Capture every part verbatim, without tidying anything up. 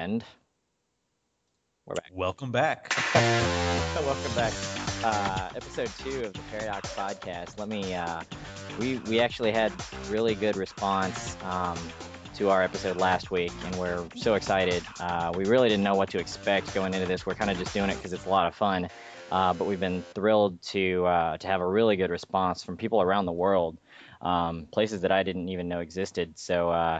And we're back. Welcome back. Welcome back. Uh, episode two of the Paradox Podcast. Let me, uh, we, we actually had really good response um, to our episode last week, and we're so excited. Uh, we really didn't know what to expect going into this. We're kind of just doing it because it's a lot of fun. Uh, but we've been thrilled to uh, to have a really good response from people around the world, um, places that I didn't even know existed. So, uh,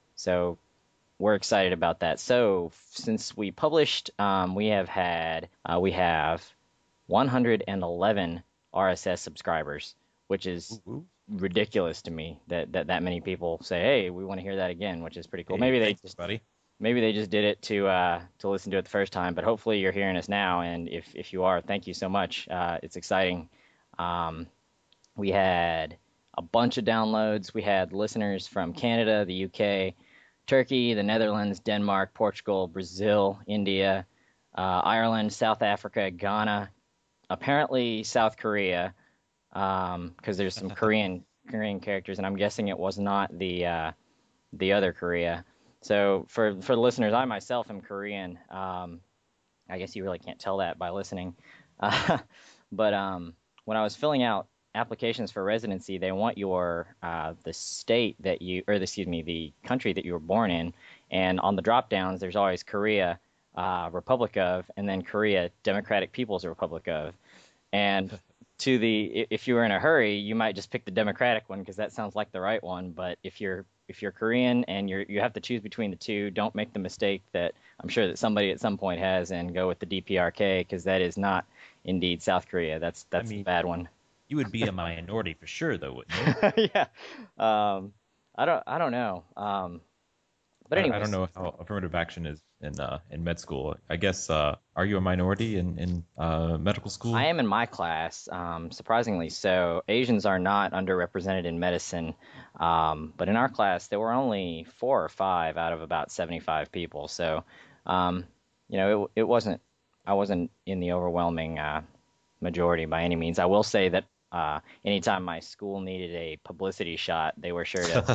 so we're excited about that. So since we published, um, we have had uh, we have one hundred eleven R S S subscribers, which is Ooh, ooh. ridiculous to me that, that that many people say, "Hey, we want to hear that again," which is pretty cool. Hey, Maybe they thanks, just buddy. maybe they just did it to uh, to listen to it the first time, but hopefully you're hearing us now. And if if you are, thank you so much. Uh, it's exciting. Um, we had a bunch of downloads. We had listeners from Canada, the U K, Turkey, the Netherlands, Denmark, Portugal, Brazil, India, uh, Ireland, South Africa, Ghana, apparently South Korea, because um, there's some Korean Korean characters, and I'm guessing it was not the uh, the other Korea. So for for the listeners, I myself am Korean. Um, I guess you really can't tell that by listening. Uh, but um, when I was filling out applications for residency, they want your uh, the state that you, or excuse me, the country that you were born in. And on the drop downs, there's always Korea, uh, Republic of, and then Korea, Democratic People's Republic of. And to the, if you were in a hurry, you might just pick the Democratic one because that sounds like the right one. But if you're if you're Korean and you're you have to choose between the two, don't make the mistake that I'm sure that somebody at some point has and go with the D P R K because that is not indeed South Korea. That's that's I the mean, bad one. you would be a minority for sure, though, wouldn't you? Yeah. Um, I don't I don't know. Um, but I, I don't anyways, know how affirmative action is in uh, in med school. I guess uh, are you a minority in in uh, medical I school? am in my class, um, surprisingly so. Asians are not underrepresented in medicine, um, but in our class there were only four or five out of about seventy-five people. So, um, you know, it, it wasn't I wasn't in the overwhelming uh, majority by any means. I will say that uh, anytime my school needed a publicity shot, they were sure to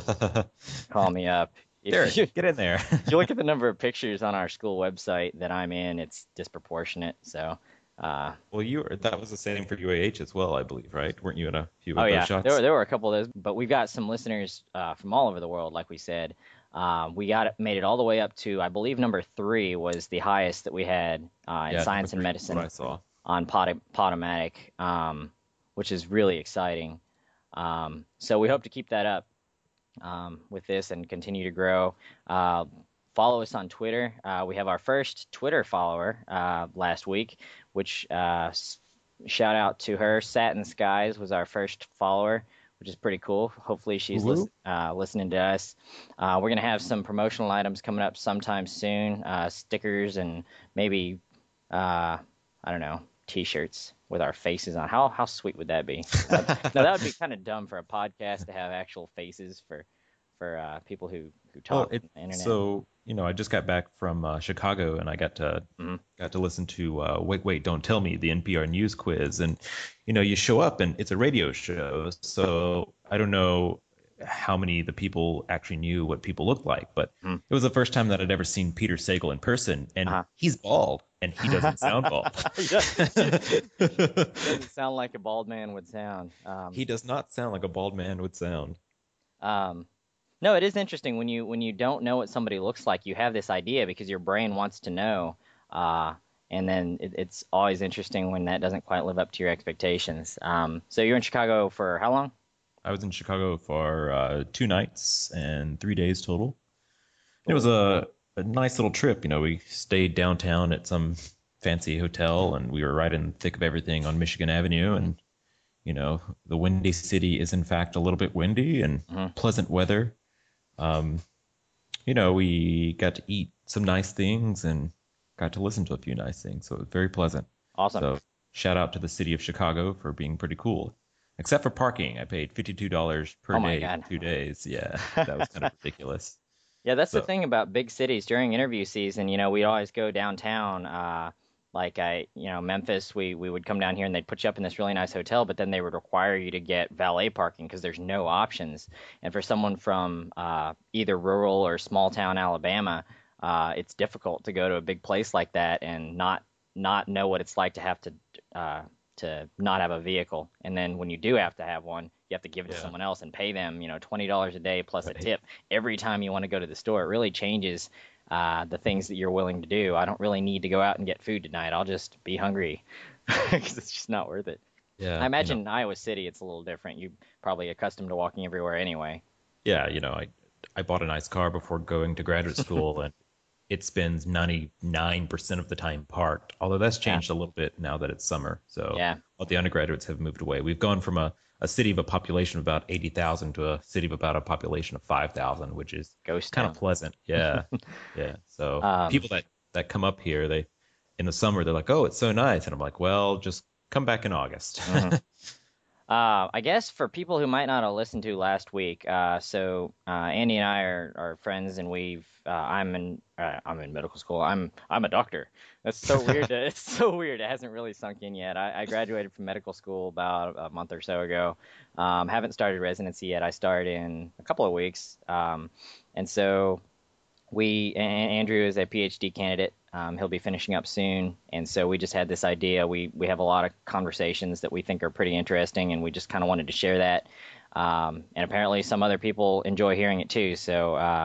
call me up. If you Derek, get in there. if you look at the number of pictures on our school website that I'm in, it's disproportionate. So. Uh, Well, you were, that was the same for U A H as well, I believe, right? Weren't you in a few Oh of those yeah, there were shots? there were a couple of those, but we've got some listeners uh, from all over the world, like we said. Um, we got it, made it all the way up to, I believe, number three was the highest that we had uh, in Yeah, number science and three is what medicine I saw. on Pod- Podomatic, um, which is really exciting. Um, so we hope to keep that up um, with this and continue to grow. Uh, follow us on Twitter. Uh, we have our first Twitter follower uh, last week, which uh, s- shout out to her. Satin Skies was our first follower, which is pretty cool. Hopefully she's Woo-woo. lis- uh, listening to us. Uh, we're gonna have some promotional items coming up sometime soon, uh, stickers and maybe uh, I don't know, T-shirts with our faces on. How how sweet would that be? Uh, no, that would be kind of dumb for a podcast to have actual faces for for uh, people who who Well, talk it on the internet. so you know I just got back from uh, Chicago and I got to Hmm. got to listen to uh, Wait Wait Don't Tell Me, the N P R News quiz, and you know you show up and it's a radio show, so I don't know how many of the people actually knew what people looked like, but it was the first time that I'd ever seen Peter Sagal in person, and Uh-huh. he's bald and he doesn't sound bald. Yeah. Doesn't sound like a bald man would sound. Um, He does not sound like a bald man would sound. um, no, it is interesting when you when you don't know what somebody looks like, you have this idea because your brain wants to know. Uh, and then it, it's always interesting when that doesn't quite live up to your expectations. Um, so you're in Chicago for how long? I was in Chicago for uh, two nights and three days total. It was Cool. a, a nice little trip. You know, we stayed downtown at some fancy hotel, and we were right in the thick of everything on Michigan Avenue. And you know, the Windy City is in fact a little bit windy and Hmm. pleasant weather. Um, you know, we got to eat some nice things and got to listen to a few nice things, so it was very pleasant. Awesome. So shout out to the city of Chicago for being pretty cool. Except for parking, I paid fifty-two dollars per Oh my day God. for two days. Yeah, that was kind of ridiculous. Yeah, that's the So thing about big cities during interview season. You know, we'd always go downtown. Uh, like I, you know, Memphis, we we would come down here and they'd put you up in this really nice hotel, but then they would require you to get valet parking because there's no options. And for someone from uh, either rural or small town Alabama, uh, it's difficult to go to a big place like that and not not know what it's like to have to uh, to not have a vehicle. And then when you do have to have one, you have to give it to Yeah. someone else and pay them, you know, twenty dollars a day plus a Right. tip every time you want to go to the store. It really changes uh, the things that you're willing to do. I don't really need to go out and get food tonight. I'll just be hungry because it's just not worth it. I Yeah. You know. imagine in Iowa City it's a little different. You're probably accustomed to walking everywhere anyway. Yeah. You know. I I bought a nice car before going to graduate school, and it spends ninety-nine percent of the time parked. Although that's Yeah, changed a little bit now that it's summer. So yeah, all the undergraduates have moved away. We've gone from a a city of a population of about eighty thousand to a city of about a population of five thousand, which is ghost kind of town. pleasant. Yeah. Yeah. So Um, people that that come up here, they in the summer they're like, "Oh, it's so nice." And I'm like, "Well, just come back in August." mhm. Uh, I guess for people who might not have listened to last week, uh, so uh, Andy and I are, are friends, and we've uh, I'm in uh, I'm in medical school. I'm I'm a doctor. That's so weird. To, it's so weird. It hasn't really sunk in yet. I, I graduated from medical school about a month or so ago. Um, haven't started residency yet. I start in a couple of weeks. Um, and so we Andrew is a PhD candidate. Um, he'll be finishing up soon, and so we just had this idea. We we have a lot of conversations that we think are pretty interesting, and we just kind of wanted to share that. Um, and apparently, some other people enjoy hearing it too. So uh,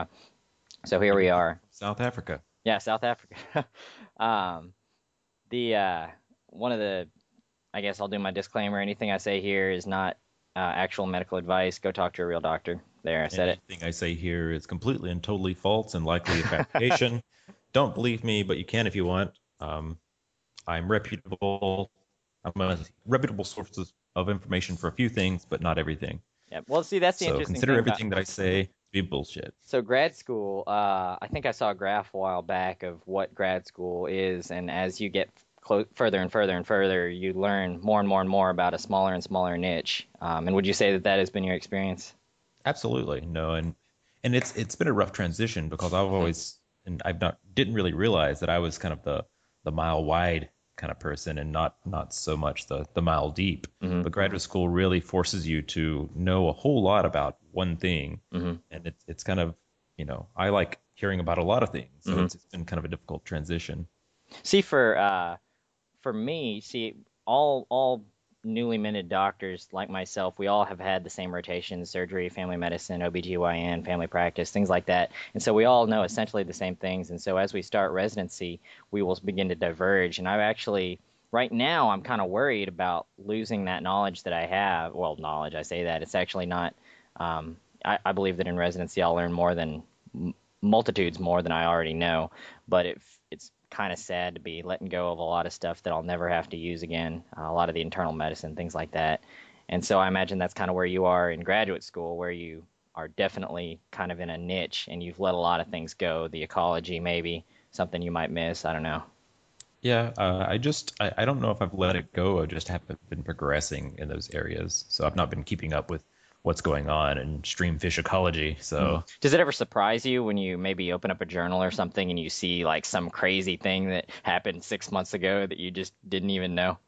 so here we Even people are. from South Africa. Yeah, South Africa. um, the uh, one of the I guess I'll do my disclaimer. Anything I say here is not uh, actual medical advice. Go talk to a real doctor. There, I said Anything I say here is completely and totally false and likely a fabrication. Don't believe me, but you can if you want. Um, I'm reputable. I'm a reputable source of information for a few things, but not everything. Yeah. Well, see, that's the So interesting consider thing about everything that I say to be bullshit. So grad school, uh, I think I saw a graph a while back of what grad school is, and as you get clo- further and further and further, you learn more and more and more about a smaller and smaller niche. Um, and would you say that that has been your experience? Absolutely. No, and and it's it's been a rough transition because I've Hmm. always and I've not didn't really realize that I was kind of the the mile wide kind of person and not not so much the the mile deep. Hmm. But graduate school really forces you to know a whole lot about one thing, Hmm. and it's it's kind of, you know, I like hearing about a lot of things, so Hmm. it's it's been kind of a difficult transition. See, for uh, for me, see, all all newly minted doctors like myself, we all have had the same rotations: surgery, family medicine, O B G Y N, family practice, things like that. And so we all know essentially the same things. And so as we start residency, we will begin to diverge. And I've actually, right now, I'm kind of worried about losing that knowledge that I have. Well, knowledge, I say that. It's actually not. Um, I, I believe that in residency, I'll learn more than m- multitudes more than I already know. But it, it's kind of sad to be letting go of a lot of stuff that I'll never have to use again, uh, a lot of the internal medicine, things like that. And so I imagine that's kind of where you are in graduate school, where you are definitely kind of in a niche and you've let a lot of things go, the ecology, maybe something you might miss. I don't know. Yeah, uh, I just I, I don't know if I've let it go. I just haven't been progressing in those areas, so I've not been keeping up with what's going on in streamfish ecology. Mhm. So Does it ever surprise you when you maybe open up a journal or something and you see like some crazy thing that happened six months ago that you just didn't even know?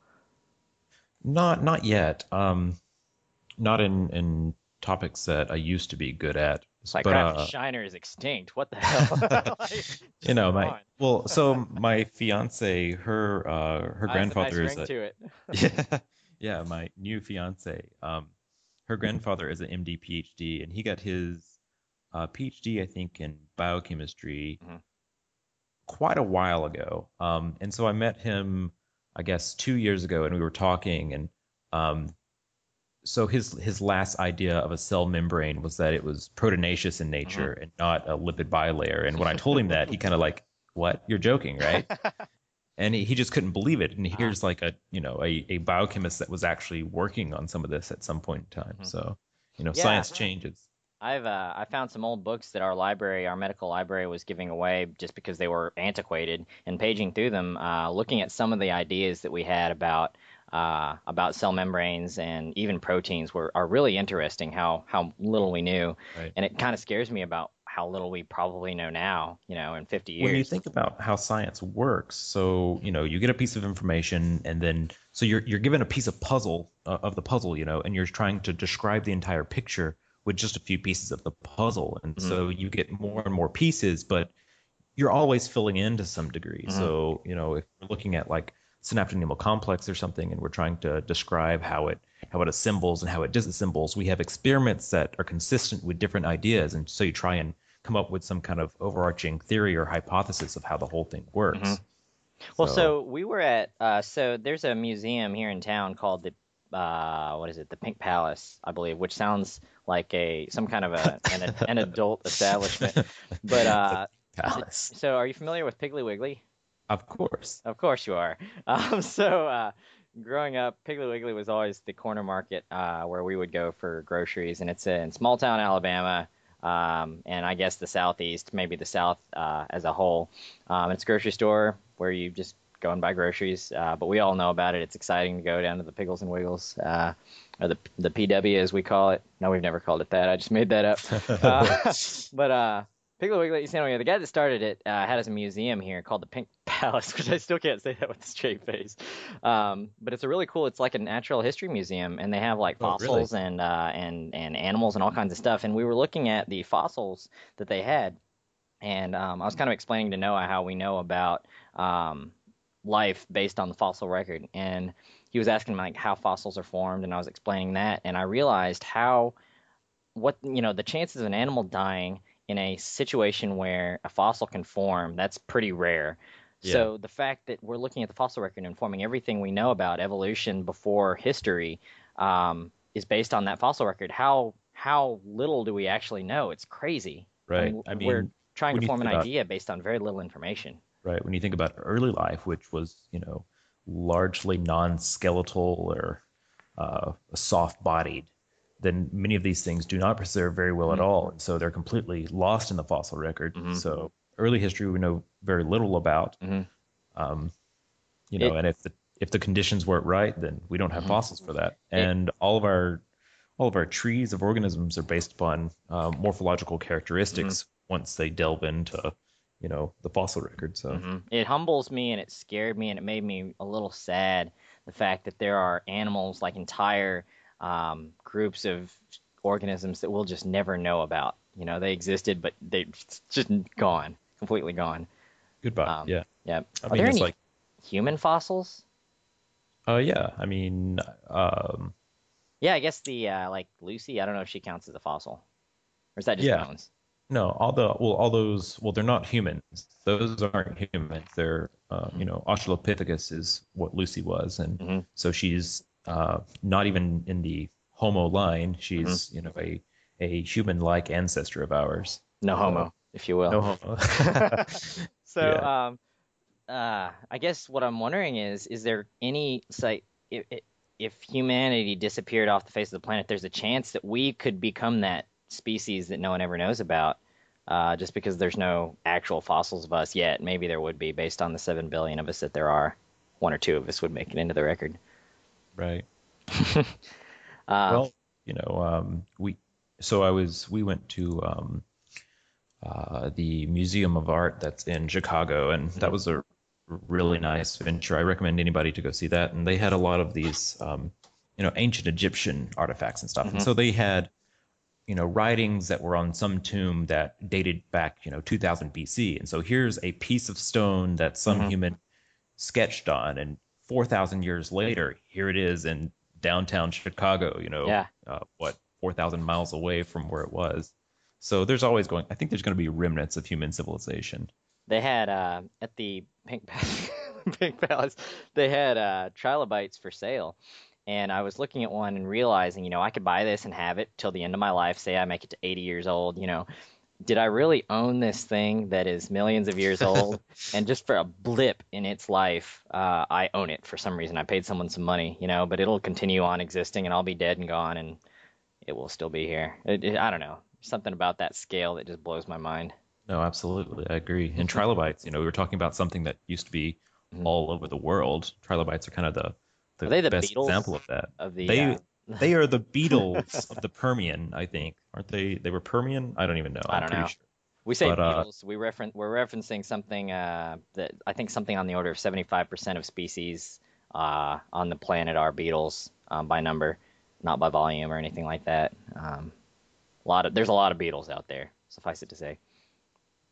not not yet. Um, not in in topics that I used to be good at. It's like But crap, the uh, Shiner is extinct. What the hell? Like, you just know, my gone. well, so my fiance, her uh her Has a nice grandfather is ring a to it. yeah, yeah, my new fiance, um, her grandfather is an M D PhD, and he got his uh, PhD, I think, in biochemistry Mhm. quite a while ago. Um, and so I met him, I guess, two years ago, and we were talking, and um, so his his last idea of a cell membrane was that it was proteinaceous in Mhm. nature and not a lipid bilayer. And when I told him that, he kind of like, "What? You're joking, right?" And he, he just couldn't believe it. And Uh-huh. here's like a you know a, a biochemist that was actually working on some of this at some point in time. Mhm. So you know, Yeah, science changes. I've uh, I found some old books that our library, our medical library, was giving away just because they were antiquated. And paging through them, uh, looking at some of the ideas that we had about uh, about cell membranes and even proteins were are really interesting. How how little we knew, Right. and it kind of scares me about how little we probably know now. You know, in fifty When you years. think about how science works, so you know you get a piece of information, and then so you're you're given a piece of puzzle uh, of the puzzle, you know, and you're trying to describe the entire picture with just a few pieces of the puzzle, and Mhm. so you get more and more pieces, but you're always filling in to some degree. Mm-hmm. So, you know, if we're looking at like synaptonemal complex or something, and we're trying to describe how it how it assembles and how it disassembles, we have experiments that are consistent with different ideas, and so you try and come up with some kind of overarching theory or hypothesis of how the whole thing Mm-hmm. works. Well, So, so we were at uh, so there's a museum here in town called the uh, what is it? The Pink Palace, I believe, which sounds like a some kind of a an, an adult establishment. But the uh, so, palace, so are you familiar with Piggly Wiggly? of course. Of course you are. Um, so uh, growing up, Piggly Wiggly was always the corner market uh, where we would go for groceries, and it's in small town Alabama, um, and I guess the Southeast, maybe the South uh, as a whole. Um, it's a grocery store where you just go and buy groceries, uh, but we all know about it. It's exciting to go down to the Piggles and Wiggles, uh, or the the P W as we call it. No, we've never called it that. I just made that up. Uh, but uh, Piggly Wiggly, you know, the guy that started it uh, had a museum here called the Pink Palace, which I still can't say that with a straight face. Um, but it's a really cool. It's like a natural history museum, and they have like Oh, really? fossils and uh, and and animals and all kinds of stuff. And we were looking at the fossils that they had, and um, I was kind of explaining to Noah how we know about um, life based on the fossil record, and he was asking like how fossils are formed, and I was explaining that, and I realized how what you know the chances of an animal dying in a situation where a fossil can form, that's pretty rare. Yeah. So the fact that we're looking at the fossil record and informing everything we know about evolution before history um, is based on that fossil record. How how little do we actually know? It's crazy. Right. mean, I we're mean, trying when to you form think an about idea based on very little information. right, when you think about early life, which was, you know, largely non-skeletal or uh, soft-bodied, then many of these things do not preserve very well at Mm-hmm. all, and so they're completely lost in the fossil record. Mm-hmm. So early history we know very little about. Mm-hmm. Um, you know, It, and if the if the conditions weren't right, then we don't have mm-hmm. fossils for that. it, And all of our all of our trees of organisms are based upon uh, morphological mm-hmm. characteristics once they delve into, you know, the fossil record. So Mm-hmm. It humbles me and it scared me and it made me a little sad. The fact that there are animals, like entire um, groups of organisms that we'll just never know about. You know, they existed, but they're just gone, completely gone. goodbye. Um, Yeah. yeah. I Are mean, there it's any like, human fossils? uh, yeah. I mean, um, Yeah, I guess the uh, like Lucy. I don't know if she counts as a fossil, or is that just yeah. bones? No, all the well, all those well, they're not humans. Those aren't humans. They're uh, you know, Australopithecus is what Lucy was, and Mm-hmm. so she's uh, not even in the Homo line. Mm-hmm. She's you know a a human-like ancestor of ours. No So homo, if you will. no Homo. So, Yeah. um, uh, I guess what I'm wondering is, is there any say if, if humanity disappeared off the face of the planet, there's a chance that we could become that species that no one ever knows about, uh, just because there's no actual fossils of us yet. Maybe there would be based on the seven billion of us that there are. One or two of us would make it into the record. Right. Uh, Well, you know, um, we so I was we went to um, uh, the Museum of Art that's in Chicago, and that was a really nice venture. I recommend anybody to go see that. And they had a lot of these, um, you know, ancient Egyptian artifacts and stuff. mhm, And so they had, you know, writings that were on some tomb that dated back, you know, two thousand B C. And so here's a piece of stone that some mhm. human sketched on, and four thousand years later, here it is in downtown Chicago, you know, Yeah, uh, what, four thousand miles away from where it was. So there's always going, I think there's going to be remnants of human civilization. they had uh, at the Pink Palace, Pink Palace, they had uh, trilobites for sale. And I was looking at one and realizing, you know, I could buy this and have it till the end of my life. Say I make it to eighty years old, you know, did I really own this thing that is millions of years old? And just for a blip in its life, uh, I own it for some reason. I paid someone some money, you know, but it'll continue on existing and I'll be dead and gone and it will still be here. It, it, I don't know. Something about that scale that just blows my mind. No, absolutely. I agree. And trilobites, you know, we were talking about something that used to be Mhm. all over the world. Trilobites are kind of the, Are the they the best example Beatles of that. of the? They Uh, they are the Beatles of the Permian, I think. Aren't they? They were Permian? I don't even know. I I'm don't pretty know. sure. We say But uh, Beatles. We reference. We're referencing something uh, that I think something on the order of seventy-five percent of species uh, on the planet are beetles um, by number, not by volume or anything like that. Um, a lot of there's a lot of beetles out there. Suffice it to say. yeah.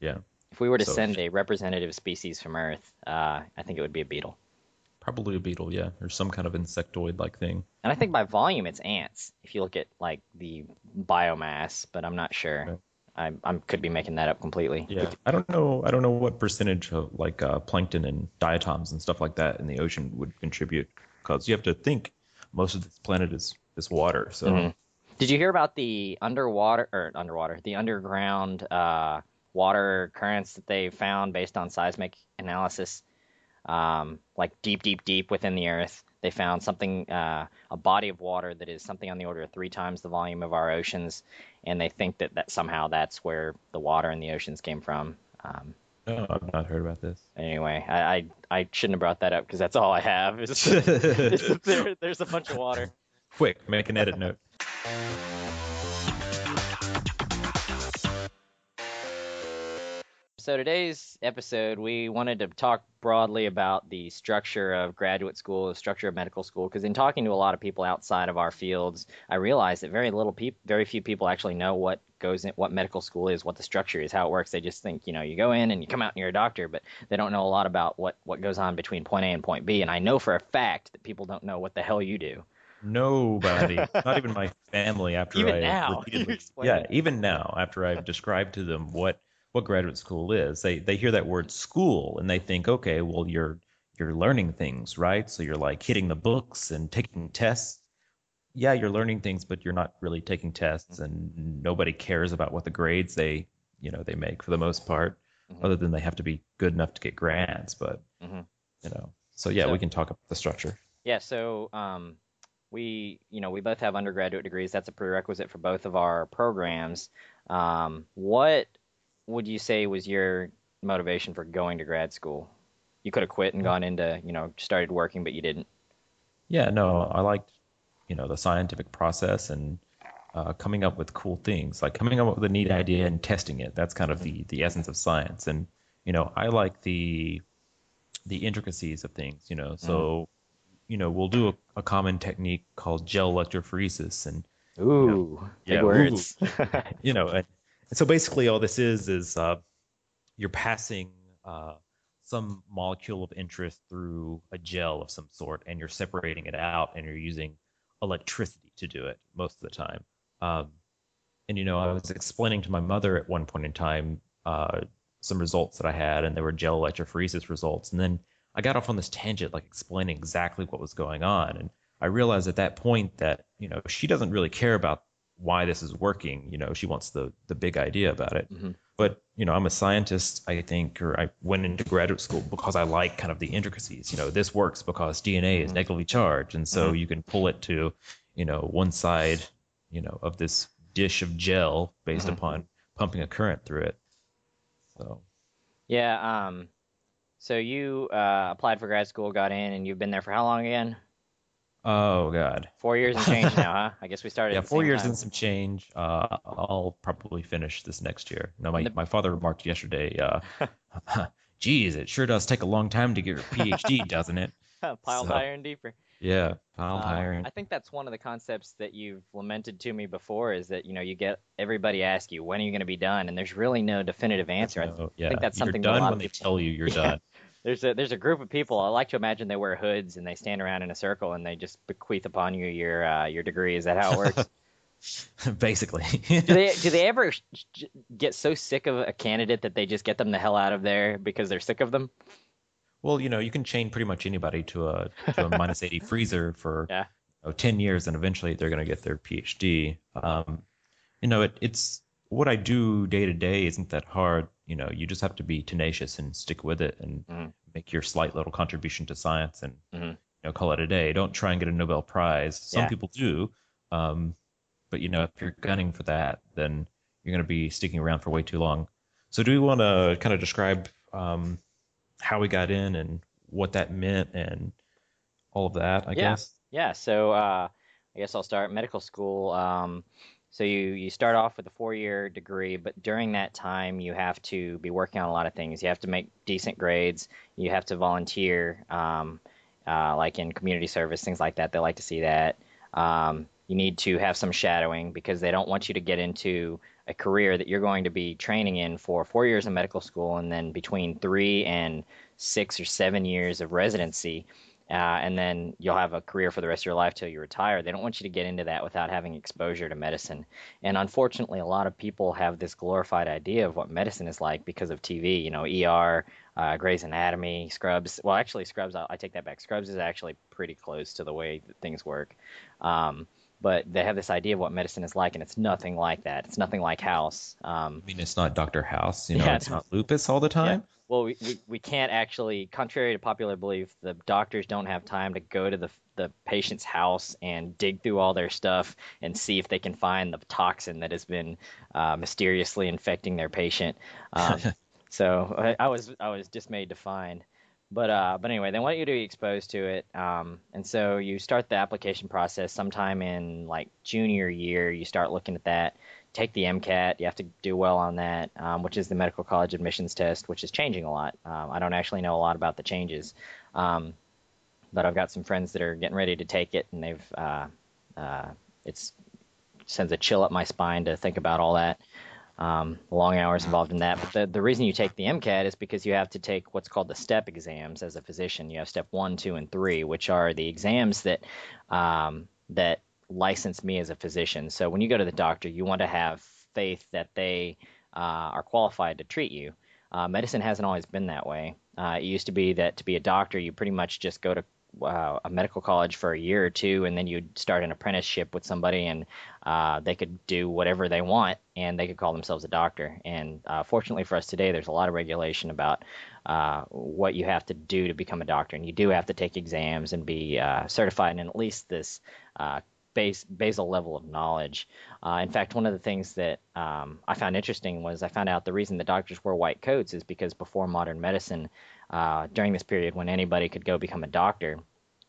If we were to So send a representative species from Earth, uh, I think it would be a beetle. probably a beetle, yeah, or some kind of insectoid-like thing. And I think by volume, it's ants. If you look at like the biomass, but I'm not sure. Okay. I I could be making that up completely. Yeah, I don't know. I don't know what percentage of like uh, plankton and diatoms and stuff like that in the ocean would contribute, because you have to think most of this planet is is water. hmm So Did you hear about the underwater or underwater, the underground uh, water currents that they found based on seismic analysis? Um, like deep, deep, deep within the Earth, they found something, uh, a body of water that is something on the order of three times the volume of our oceans, and they think that, that somehow that's where the water in the oceans came from. Um, no, I've not heard about this. anyway, I, I I shouldn't have brought that up because that's all I have. Is, is there, there's a bunch of water. Quick, make an edit note. So today's episode, we wanted to talk broadly about the structure of graduate school, the structure of medical school, because in talking to a lot of people outside of our fields, I realized that very little people, very few people actually know what goes in, what medical school is, what the structure is, how it works. They just think, you know, you go in and you come out and you're a doctor, but they don't know a lot about what what goes on between point A and point B. And I know for a fact that people don't know what the hell you do. Nobody, not even my family, after Even I now, you repeatedly, explain yeah, it. even now, after I've described to them what what graduate school is, they they hear that word school and they think, okay, well, you're you're learning things, right? So you're like hitting the books and taking tests. Yeah, you're learning things, but you're not really taking tests, and nobody cares about what the grades they, you know, they make for the most part, hmm other than they have to be good enough to get grants. But hmm you know, so yeah, So we can talk about the structure. yeah, so um, we, you know, we both have undergraduate degrees. That's a prerequisite for both of our programs. Um, what would you say was your motivation for going to grad school? You could have quit and gone into, you know, started working, but you didn't. Yeah, no, I liked, you know, the scientific process and uh, coming up with cool things, like coming up with a neat idea and testing it. That's kind of hmm the the essence of science. And you know, I like the the intricacies of things. You know, hmm so you know, we'll do a, a common technique called gel electrophoresis, and you know, Ooh, big yeah, ooh, words. you know, and, and so basically all this is is uh, you're passing uh, some molecule of interest through a gel of some sort, and you're separating it out, and you're using electricity to do it most of the time. Um, and you know, I was explaining to my mother at one point in time uh, some results that I had, and they were gel electrophoresis results. And then I got off on this tangent, like explaining exactly what was going on, and I realized at that point that you know she doesn't really care about why this is working. You know, she wants the the big idea about it. hmm But you know, I'm a scientist, I think, or I went into graduate school because I like kind of the intricacies. You know, this works because D N A is hmm negatively charged, and so hmm you can pull it to, you know, one side, you know, of this dish of gel based hmm upon pumping a current through it. So, Yeah. Um. So you uh, applied for grad school, got in, and you've been there for how long again? oh God, Four years and change now, huh? I guess we started yeah, at the four same years time. and some change. Uh, I'll probably finish this next year. No, And my my father remarked yesterday, uh, geez, it sure does take a long time to get your PhD, doesn't it? the piled So, higher and deeper. yeah, piled Uh, higher. I think that's one of the concepts that you've lamented to me before is that, you know, you get everybody ask you, when are you going to be done? And there's really no definitive There's answer. I, th no, I think yeah, that's you're something that a done lot when of they people, tell you you're yeah, done. there's a there's a group of people. I like to imagine they wear hoods and they stand around in a circle and they just bequeath upon you your uh, your degree. Is that how it works? Basically. Do they do they ever sh- j- get so sick of a candidate that they just get them the hell out of there because they're sick of them? Well, you know, you can chain pretty much anybody to a to a minus eighty freezer for Yeah. you know, ten years, and eventually they're going to get their PhD. Um, you know, it, it's what I do day to day isn't that hard. You know, you just have to be tenacious and stick with it and hmm make your slight little contribution to science and hmm you know call it a day. Don't try and get a Nobel Prize. Some Yeah. people do, um, but you know, if you're gunning for that, then you're going to be sticking around for way too long. So, do we want to kind of describe um, how we got in and what that meant and all of that? I Yeah, guess. yeah. So uh, I guess I'll start medical school. Um, so you you start off with a four-year degree, but during that time you have to be working on a lot of things. You have to make decent grades. You have to volunteer, um, uh, like in community service, things like that. They like to see that. Um, you need to have some shadowing because they don't want you to get into a career that you're going to be training in for four years of medical school and then between three and six or seven years of residency. Uh, and then you'll have a career for the rest of your life till you retire. They don't want you to get into that without having exposure to medicine. And unfortunately, a lot of people have this glorified idea of what medicine is like because of T V, you know, E R, uh, Grey's Anatomy, Scrubs. Well, actually, Scrubs, I, I take that back. Scrubs is actually pretty close to the way that things work. Um, but they have this idea of what medicine is like, and it's nothing like that. It's nothing like House. Um, I mean, it's not Doctor House, you know, yeah, it's not lupus all the yeah. time. Well, we, we, we can't actually, contrary to popular belief, the doctors don't have time to go to the the patient's house and dig through all their stuff and see if they can find the toxin that has been uh, mysteriously infecting their patient. Um, so I, I was I was dismayed to find. But uh, but anyway, they want you to be exposed to it, um, and so you start the application process sometime in like junior year. You start looking at that. Take the MCAT. You have to do well on that, um, which is the medical college admissions test, which is changing a lot. Um, I don't actually know a lot about the changes, um, but I've got some friends that are getting ready to take it, and they've uh, uh, it's sends a chill up my spine to think about all that. Um, long hours involved in that. But the, the reason you take the MCAT is because you have to take what's called the STEP exams as a physician. You have step one, two, and three, which are the exams that um, that license me as a physician. So when you go to the doctor, you want to have faith that they uh, are qualified to treat you. Uh, medicine hasn't always been that way. Uh, it used to be that to be a doctor, you pretty much just go to uh, a medical college for a year or two, and then you'd start an apprenticeship with somebody, and uh, they could do whatever they want, and they could call themselves a doctor. And uh, fortunately for us today, there's a lot of regulation about uh, what you have to do to become a doctor, and you do have to take exams and be uh, certified in at least this uh, base basal level of knowledge. Uh, in fact, one of the things that um, I found interesting was I found out the reason the doctors wore white coats is because before modern medicine, uh, during this period when anybody could go become a doctor,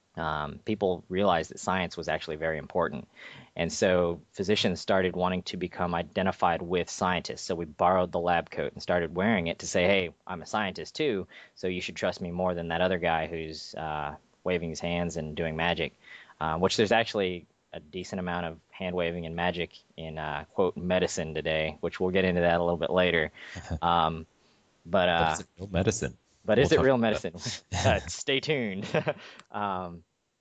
um, people realized that science was actually very important. And so physicians started wanting to become identified with scientists. So we borrowed the lab coat and started wearing it to say, hey, I'm a scientist too, so you should trust me more than that other guy who's uh, waving his hands and doing magic, uh, which there's actually a decent amount of hand waving and magic in, uh, quote, medicine today, which we'll get into that a little bit later. Um, but uh, But it's real medicine. but is We'll it talk real about medicine? Uh, stay tuned. um,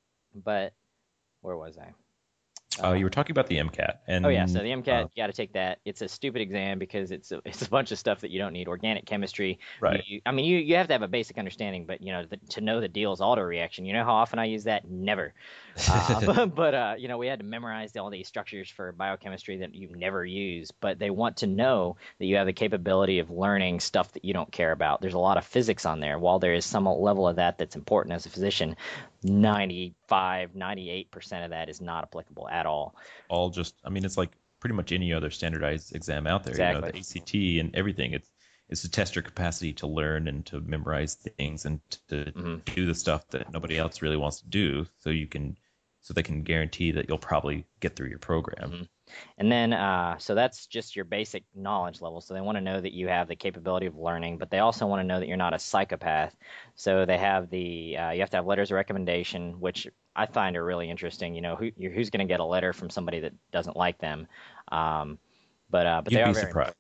but where was I? Uh, you were talking about the MCAT, and Oh yeah, so the MCAT, uh, you got to take that. It's a stupid exam because it's a, it's a bunch of stuff that you don't need. Organic chemistry. right. You, I mean, you, you have to have a basic understanding, but you know, the, to know the Diels autoreaction. You know how often I use that? Never. Uh, but but uh, you know, we had to memorize all these structures for biochemistry that you never use. But they want to know that you have the capability of learning stuff that you don't care about. There's a lot of physics on there. While there is some level of that that's important as a physician, ninety-five, ninety-eight percent of that is not applicable at all. All just, I mean, it's like pretty much any other standardized exam out there. You know, Exactly. the A C T and everything. It's it's to test your capacity to learn and to memorize things and to Mhm. do the stuff that nobody else really wants to do, so you can, so they can guarantee that you'll probably get through your program. Mhm. And then, uh, so that's just your basic knowledge level. So they want to know that you have the capability of learning, but they also want to know that you're not a psychopath. So they have the, uh, you have to have letters of recommendation, which I find are really interesting. You know, who, you're, who's going to get a letter from somebody that doesn't like them? Um, but uh, but You'd they are be very surprised.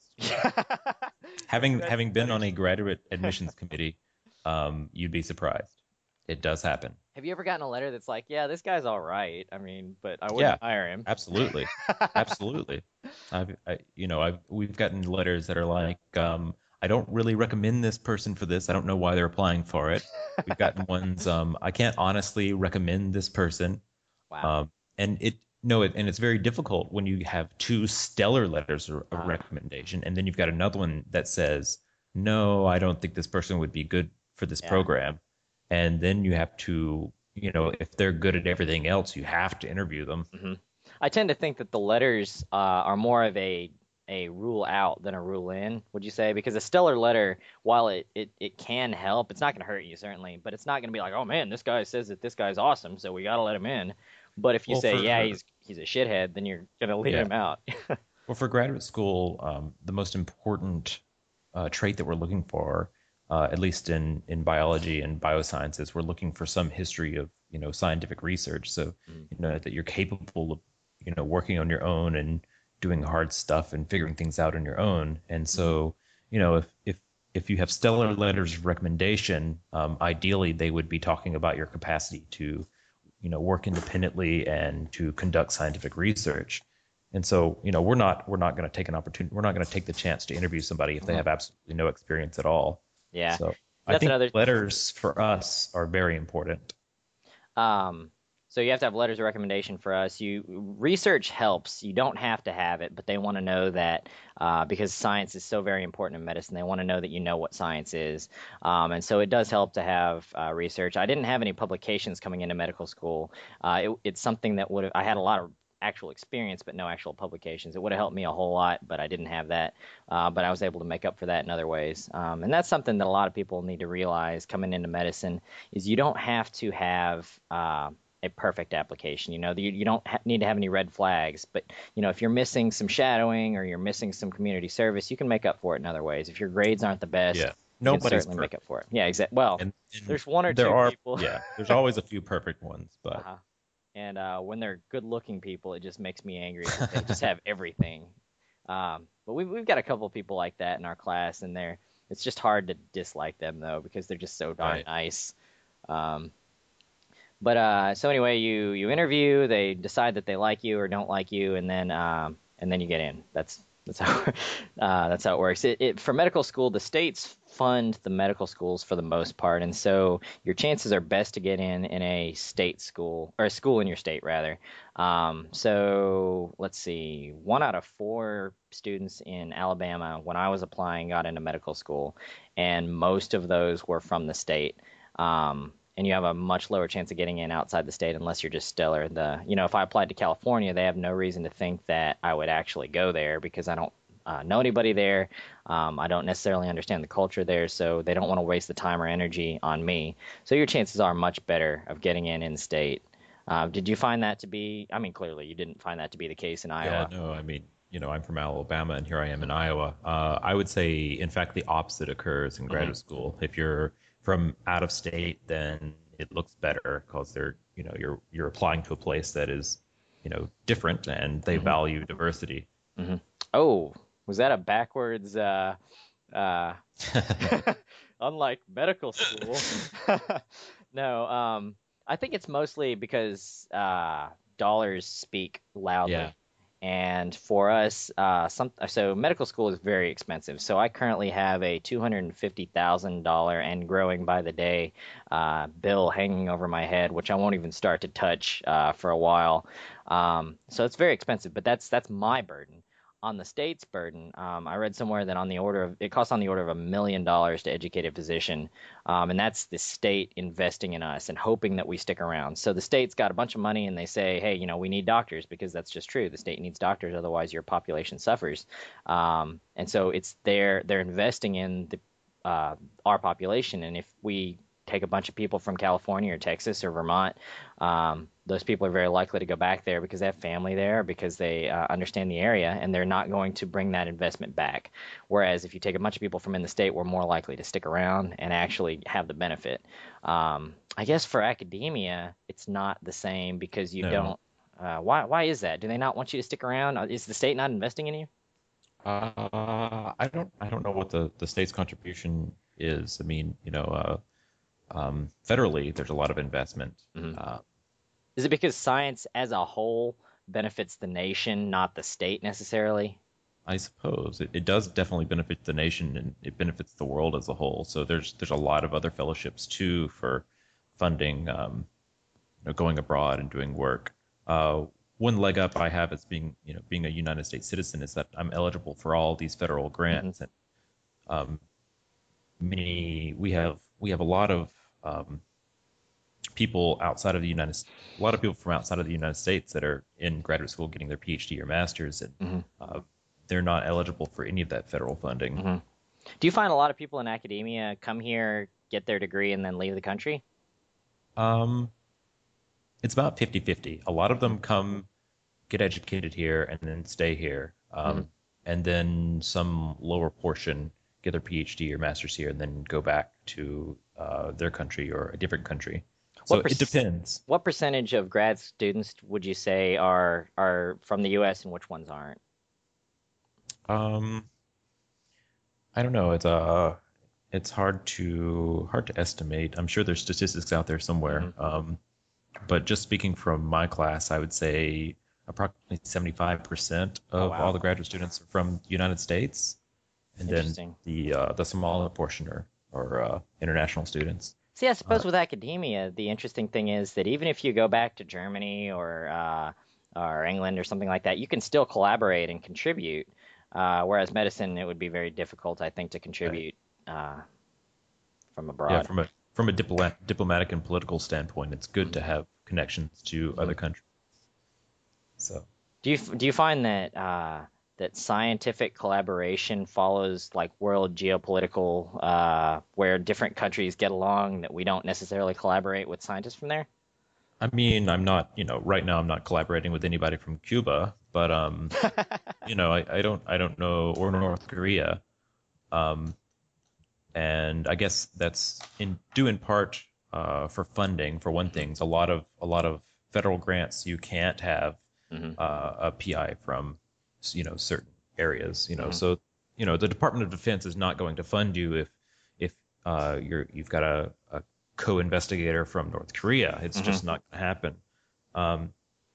Having having been on a graduate admissions committee, um, you'd be surprised. It does happen. Have you ever gotten a letter that's like, yeah, this guy's all right. I mean, but I wouldn't Yeah, hire him. absolutely, absolutely. I've, I, you know, I've we've gotten letters that are like, um, I don't really recommend this person for this. I don't know why they're applying for it. We've gotten ones, um, I can't honestly recommend this person. Wow. Um, and it no, it, and it's very difficult when you have two stellar letters of of Uh, recommendation, and then you've got another one that says, no, I don't think this person would be good for this yeah. program. And then you have to, you know, if they're good at everything else, you have to interview them. hmm I tend to think that the letters uh, are more of a a rule out than a rule in, would you say? Because a stellar letter, while it, it, it can help, it's not going to hurt you, certainly, but it's not going to be like, oh man, this guy says that this guy's awesome, so we got to let him in. But if you Well, say, for yeah, he's he's a shithead, then you're going to leave yeah, him out. well, for graduate school, um, the most important uh, trait that we're looking for, uh, at least in in biology and biosciences, we're looking for some history of, you know, scientific research. So, Mhm. you know, that you're capable of, you know, working on your own and doing hard stuff and figuring things out on your own. And so, you know, if if if you have stellar letters of recommendation, um, ideally they would be talking about your capacity to, you know, work independently and to conduct scientific research. And so, you know, we're not we're not going to take an opportunity. We're not going to take the chance to interview somebody if they have absolutely no experience at all. Yeah, So I that's think another. letters for us are very important. Um, so you have to have letters of recommendation for us. You research helps. You don't have to have it, but they want to know that uh, because science is so very important in medicine. They want to know that you know what science is, um, and so it does help to have uh, research. I didn't have any publications coming into medical school. Uh, it, it's something that would have. I had a lot of actual experience, but no actual publications. It would have helped me a whole lot, but I didn't have that. Uh, but I was able to make up for that in other ways, um, and that's something that a lot of people need to realize coming into medicine is you don't have to have uh, a perfect application. You know, you, you don't ha- need to have any red flags, but you know, if you're missing some shadowing or you're missing some community service, you can make up for it in other ways. If your grades aren't the best, Yeah, you can nobody's certainly make perfect. up for it. Yeah, exactly. Well, And, and there's one or there two are, people. yeah, there's always a few perfect ones, but Uh-huh. And uh, when they're good-looking people, it just makes me angry 'cause they just have everything. Um, but we've we've got a couple of people like that in our class, and they're it's just hard to dislike them though because they're just so darn right. nice. Um, but uh, so anyway, you you interview, they decide that they like you or don't like you, and then um, and then you get in. That's that's how uh, that's how it works. It, it for medical school, the states fund the medical schools for the most part, and so your chances are best to get in in a state school or a school in your state rather. Um, so let's see, one out of four students in Alabama when I was applying got into medical school, and most of those were from the state. Um, and you have a much lower chance of getting in outside the state unless you're just stellar. The you know, if I applied to California, they have no reason to think that I would actually go there because I don't uh, know anybody there. Um, I don't necessarily understand the culture there, so they don't want to waste the time or energy on me. So your chances are much better of getting in in state. Uh, did you find that to be? I mean, clearly you didn't find that to be the case in Yeah, Iowa. no, I mean, you know, I'm from Alabama and here I am in Iowa. Uh, I would say, in fact, the opposite occurs in Hmm. graduate school. If you're from out of state, then it looks better because they're, you know, you're you're applying to a place that is, you know, different and they Hmm. value diversity. Hmm. Oh, was that a backwards? Uh, uh, unlike medical school. No, um, I think it's mostly because uh, dollars speak Yeah. loudly. And for us, uh, some so medical school is very expensive. So I currently have a two hundred fifty thousand dollars and growing by the day uh, bill hanging over my head, which I won't even start to touch uh, for a while. Um, so it's very expensive, but that's that's my burden. On the state's burden, um, I read somewhere that on the order of it costs on the order of a million dollars to educate a physician, um, and that's the state investing in us and hoping that we stick around. So the state's got a bunch of money, and they say, hey, you know, we need doctors because that's just true. The state needs doctors, otherwise your population suffers. Um, and so it's they're they're investing in the uh, our population, and if we take a bunch of people from California or Texas or Vermont, um, those people are very likely to go back there because they have family there, because they uh, understand the area, and they're not going to bring that investment back. Whereas if you take a bunch of people from in the state, we're more likely to stick around and actually have the benefit. Um, I guess for academia, it's not the same because you No. don't. Uh, why? Why is that? Do they not want you to stick around? Uh, Is the state not investing in you? Uh, I don't I don't know what the the state's contribution is. I mean, you know, uh, um, federally, there's a lot of investment. Mhm. Uh, Is it because science as a whole benefits the nation, not the state necessarily? I suppose it, it does definitely benefit the nation and it benefits the world as a whole. So there's there's a lot of other fellowships too for funding, um, you know, going abroad and doing work. Uh, one leg up I have as being you know being a United States citizen is that I'm eligible for all these federal Hmm. grants and um, many we have we have a lot of um, people outside of the United a lot of people from outside of the United States that are in graduate school getting their PhD or masters and Hmm. uh, they're not eligible for any of that federal funding. Hmm. Do you find a lot of people in academia come here, get their degree, and then leave the country? Um, it's about fifty-fifty. A lot of Hmm. them come get educated here and then stay here. Hmm. Um, and then some lower portion get their PhD or master's here and then go back to uh, their country or a different country. So What it per- depends. what percentage of grad students would you say are are from the U S and which ones aren't? Um, I don't know. It's uh, it's hard to hard to estimate. I'm sure there's statistics out there Hmm. somewhere. Um, but just speaking from my class, I would say approximately seventy-five percent Oh, of all wow. the graduate students are from the United States, and then Interesting. the uh, the smaller portion are, are uh, international students. See, I Uh, suppose with academia, the interesting thing is that even if you go back to Germany or uh, or England or something like that, you can still collaborate and contribute. Uh, whereas medicine, it would be very difficult, I think, to right. contribute uh, from Yeah, abroad. from a from a diplomat, diplomatic and political standpoint, it's good Hmm. to have connections to Hmm. other countries. So. Do you do you find that uh, that scientific collaboration follows like world geopolitical, uh, where different countries get along that we don't necessarily collaborate with scientists from there? I mean, I'm not, you know, right now I'm not collaborating with anybody from Cuba, but um, you know, I, I don't I don't know or North Korea. Um, and I guess that's in due in part uh, for funding for one thing. A lot of a lot of federal grants you can't have Hmm. uh, a P I from, you know, certain areas. You know, Hmm. so you know the Department of Defense is not going to fund you if if uh, you're you've got a, a co-investigator from North Korea. It's Hmm. just not going to happen. Um,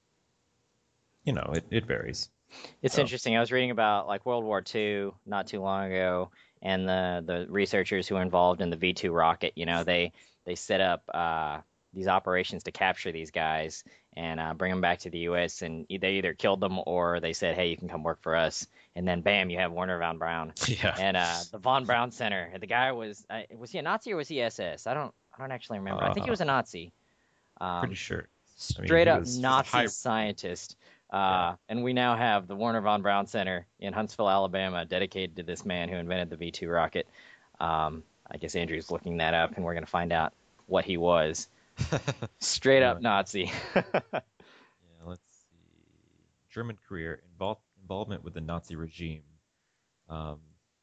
you know, it, it varies. It's So interesting. I was reading about like World War Two not too long ago, and the the researchers who were involved in the V two rocket. You know, they they set up uh, these operations to capture these guys and uh, bring them back to the U S. And e- they either killed them or they said, "Hey, you can come work for us." And then, bam, you have Werner von Braun yeah, and uh, the von Braun Center. The guy was uh, was he a Nazi or was he S S? I don't I don't actually remember. I think he uh, was a Nazi. pretty Um, sure. I mean, straight he up was he was a Nazi high. scientist. Yeah. Uh, and we now have the Warner Von Braun Center in Huntsville, Alabama, dedicated to this man who invented the V two rocket. Um, I guess Andrew's looking that up, and we're going to find out what he was. Straight up Uh, Nazi. yeah. Let's see. German career involved involvement with the Nazi regime. Um,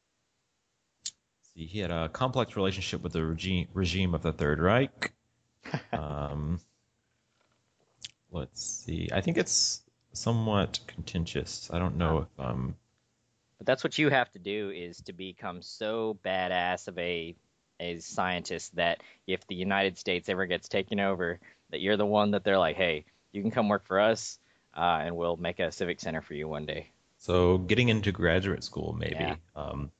see, he had a complex relationship with the regime regime of the Third Reich. Um, let's see. I think it's somewhat contentious. I don't Uh, know if um. but that's what you have to do is to become so badass of a a scientist that if the United States ever gets taken over, that you're the one that they're like, hey, you can come work for us, uh, and we'll make a civic center for you one day. So getting into graduate school, Yeah. maybe. Um,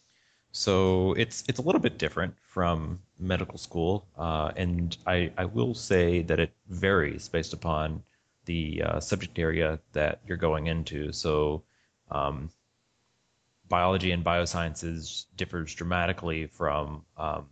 So it's it's a little bit different from medical school, uh, and I, I will say that it varies based upon the uh, subject area that you're going into. So um, biology and biosciences differs dramatically from um,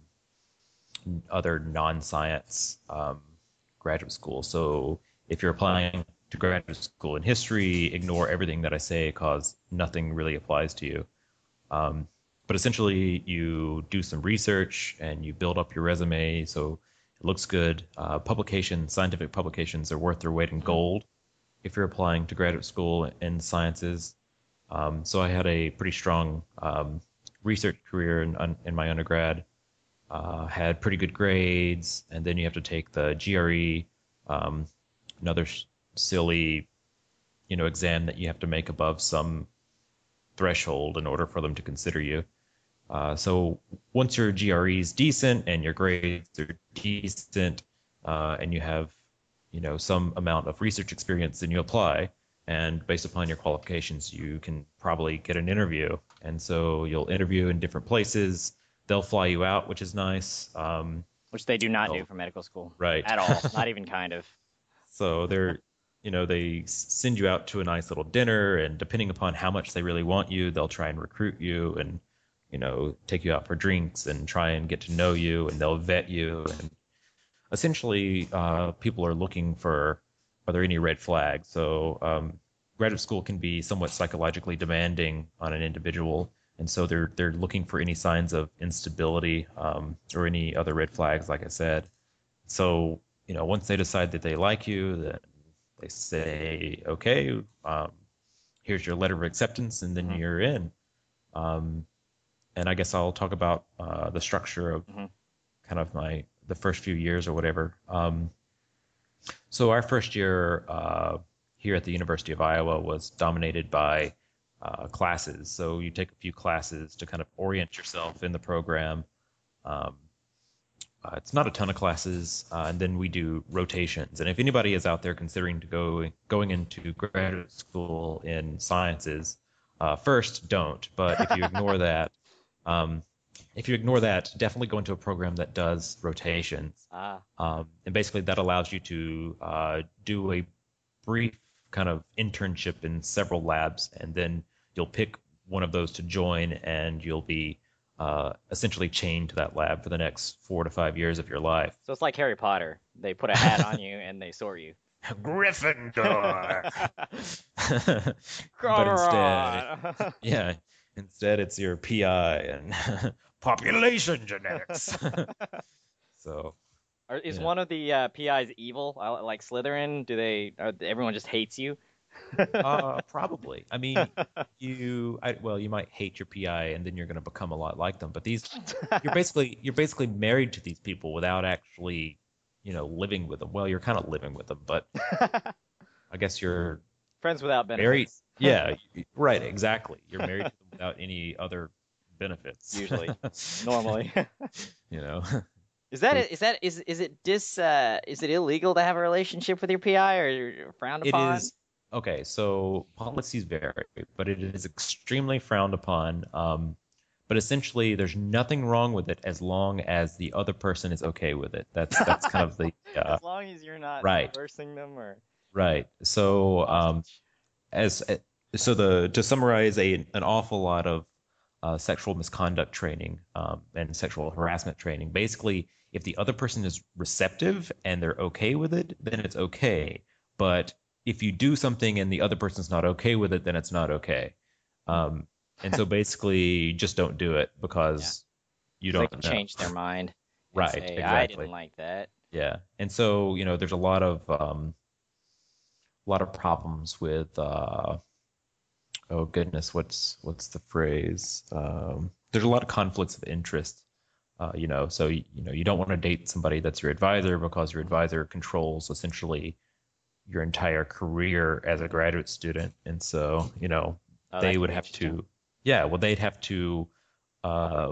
other non-science um, graduate school. So if you're applying to graduate school in history, ignore everything that I say because nothing really applies to you. Um, but essentially, you do some research and you build up your resume so it looks good. Uh, publications, scientific publications, are worth their weight in Mhm. gold if you're applying to graduate school in sciences. Um, so I had a pretty strong um, research career in, in my undergrad. Uh, had pretty good grades, and then you have to take the G R E, um, another sh- silly, you know, exam that you have to make above some threshold in order for them to consider you. Uh, so once your G R E is decent and your grades are decent, uh, and you have, you know, some amount of research experience, then you apply. And based upon your qualifications, you can probably get an interview. And so you'll interview in different places. They'll fly you out, which is nice. Um, Which they do not do they'll, for medical school right. at all, not even kind of. So they're, you know, they send you out to a nice little dinner, and depending upon how much they really want you, they'll try and recruit you and, you know, take you out for drinks and try and get to know you, and they'll vet you. And essentially, uh, people are looking for, are there any red flags? So um, graduate school can be somewhat psychologically demanding on an individual. And so they're they're looking for any signs of instability um, or any other red flags, like I said. So, you know, once they decide that they like you, then they say, okay, um, here's your letter of acceptance, and then Hmm. you're in. Um, and I guess I'll talk about uh, the structure of Hmm. kind of my the first few years or whatever. Um, so our first year uh, here at the University of Iowa was dominated by uh, classes. So you take a few classes to kind of orient yourself in the program. Um, uh, it's not a ton of classes, uh, and then we do rotations. And if anybody is out there considering to go going into graduate school in sciences, uh, first don't. But if you ignore that, um, if you ignore that, definitely go into a program that does rotations. Ah. Um, and basically, that allows you to uh, do a brief kind of internship in several labs, and then you'll pick one of those to join, and you'll be uh, essentially chained to that lab for the next four to five years of your life. So it's like Harry Potter. They put a hat on you and they sort you. Gryffindor. Come But instead, on. yeah, instead it's your P I and population genetics. So, Or is yeah. one of the uh, P Is evil, uh, like Slytherin? Do they? Or everyone just hates you? Uh, probably. I mean, you, I, well, you might hate your P I, and then you're going to become a lot like them. But these, you're basically, you're basically married to these people without actually, you know, living with them. Well, you're kind of living with them, but I guess you're Friends without married. benefits. Yeah, you- right. Exactly. You're married to them without any other benefits. Usually, normally. You know. Is that is that is is it dis uh, is it illegal to have a relationship with your P I or frowned It upon? is okay. So policies vary, but it is extremely frowned upon. Um, but essentially, there's nothing wrong with it as long as the other person is okay with it. That's that's kind of the uh, As long as you're not right, forcing them or right. So um, hostage. as so the to summarize a an awful lot of uh, sexual misconduct training um, and sexual harassment training. Basically, if the other person is receptive and they're okay with it, then it's okay. But if you do something and the other person's not okay with it, then it's not okay. Um, and so basically, just don't do it because you So they don't can know. change their mind and Right, say, I exactly. didn't like that. Yeah. And so, you know, there's a lot of um, a lot of problems with uh, oh goodness, what's what's the phrase? Um, there's a lot of conflicts of interest. Uh, you know, so you, you know you don't want to date somebody that's your advisor because your advisor controls essentially your entire career as a graduate student, and so you know Oh, that they can would be have interesting. to, yeah, well they'd have to uh,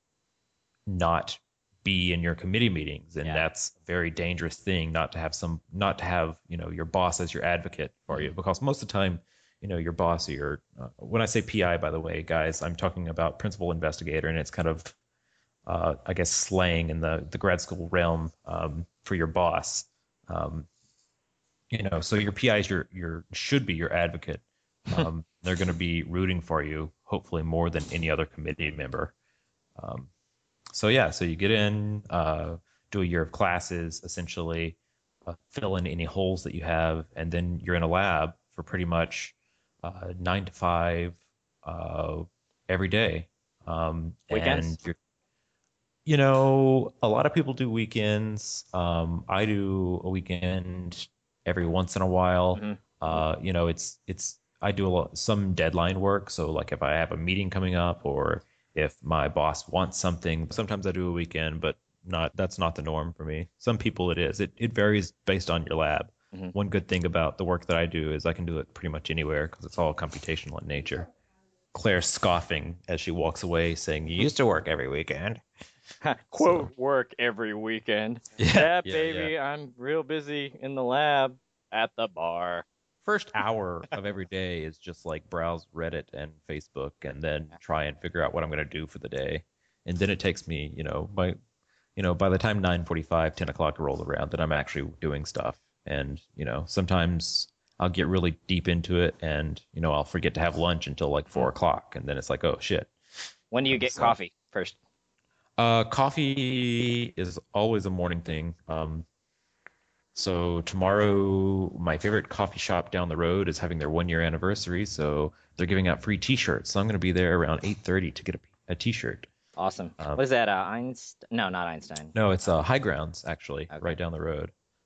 not be in your committee meetings, and Yeah. that's a very dangerous thing not to have some not to have you know your boss as your advocate for you, because most of the time you know your boss or your uh, when I say P I, by the way, guys, I'm talking about principal investigator, and it's kind of uh, I guess slang in the the grad school realm um, for your boss. Um, you know, so your P I is your your should be your advocate. Um, they're going to be rooting for you, hopefully more than any other committee member. Um, so yeah, so you get in, uh, do a year of classes, essentially, uh, fill in any holes that you have, and then you're in a lab for pretty much uh, nine to five uh, every day. Um, and Weekends? you're, you know, a lot of people do weekends. Um, I do a weekend every once in a while. Hmm. Uh, you know, it's it's I do a lot some deadline work. So like if I have a meeting coming up or if my boss wants something, sometimes I do a weekend, but not that's not the norm for me. Some people it is. It it varies based on your lab. Hmm. One good thing about the work that I do is I can do it pretty much anywhere because it's all computational in nature. Claire scoffing as she walks away, saying, "You used to work every weekend." So Quote, work every weekend. yeah, Yeah, yeah, yeah. baby, I'm real busy in the lab at the bar. First hour of every day is just like browse Reddit and Facebook and then try and figure out what I'm going to do for the day. And then it takes me, you know, by you know, by the time nine forty-five, ten o'clock rolls around, then I'm actually doing stuff. And, you know, sometimes I'll get really deep into it and, you know, I'll forget to have lunch until like four o'clock. And then it's like, oh, shit. When do you And get so, coffee first? uh, coffee is always a morning thing. Um, So tomorrow, my favorite coffee shop down the road is having their one year anniversary, so they're giving out free T-shirts. So I'm going to be there around eight thirty to get a, a T-shirt. Awesome. Um, What is that? Uh, Einstein? No, not Einstein. no, it's uh, High Grounds actually, Okay. right down the road.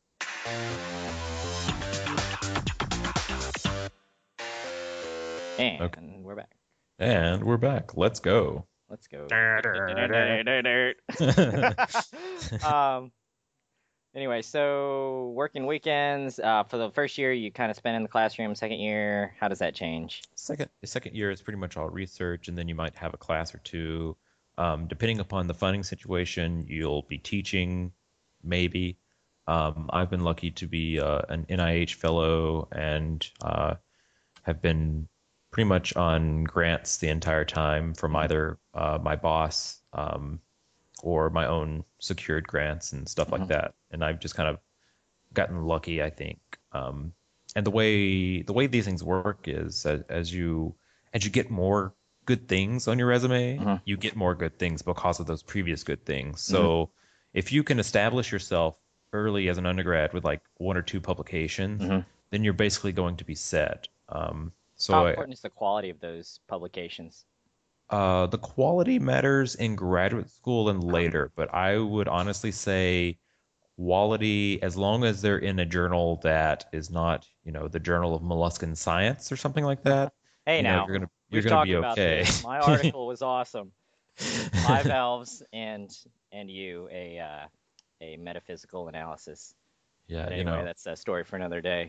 And Okay, we're back. and we're back. Let's go. Let's go. um, Anyway, so working weekends, uh, for the first year, you kind of spend in the classroom. Second year, how does that change? Second, the second year is pretty much all research, and then you might have a class or two. Um, depending upon the funding situation, you'll be teaching, maybe. Um, I've been lucky to be uh, an N I H fellow and uh, have been pretty much on grants the entire time from Hmm. either uh, my boss um, or my own secured grants and stuff like Hmm. that. And I've just kind of gotten lucky, I think. Um, and the way the way these things work is as, as you as you get more good things on your resume, Hmm. you get more good things because of those previous good things. Hmm. So if you can establish yourself early as an undergrad with like one or two publications, Hmm. then you're basically going to be set. Um, How so I, important is the quality of those publications? uh, the quality matters in graduate school and later, but I would honestly say quality, as long as they're in a journal that is not, you know, the Journal of Molluscan Science or something like that, Hey, you know, now you're gonna you're we've gonna talked be about okay. this. My article was awesome. Bivalves and and you a uh, a metaphysical analysis. Yeah, But you anyway, know. that's a story for another day.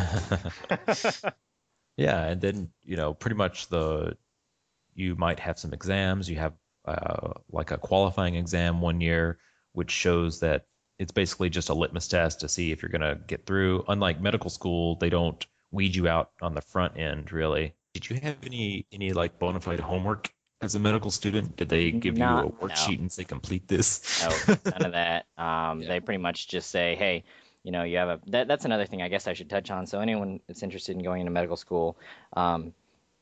Yeah, and then, you know, pretty much the you might have some exams. You have uh, like a qualifying exam one year, which shows that it's basically just a litmus test to see if you're going to get through. Unlike medical school, they don't weed you out on the front end, really. Did you have any any like bona fide homework as a medical student? Did they give you Not a no. worksheet and say complete this? No, none of that. Um, Yeah. they pretty much just say, hey, you know, you have a that, that's another thing I guess I should touch on. So anyone that's interested in going into medical school, um,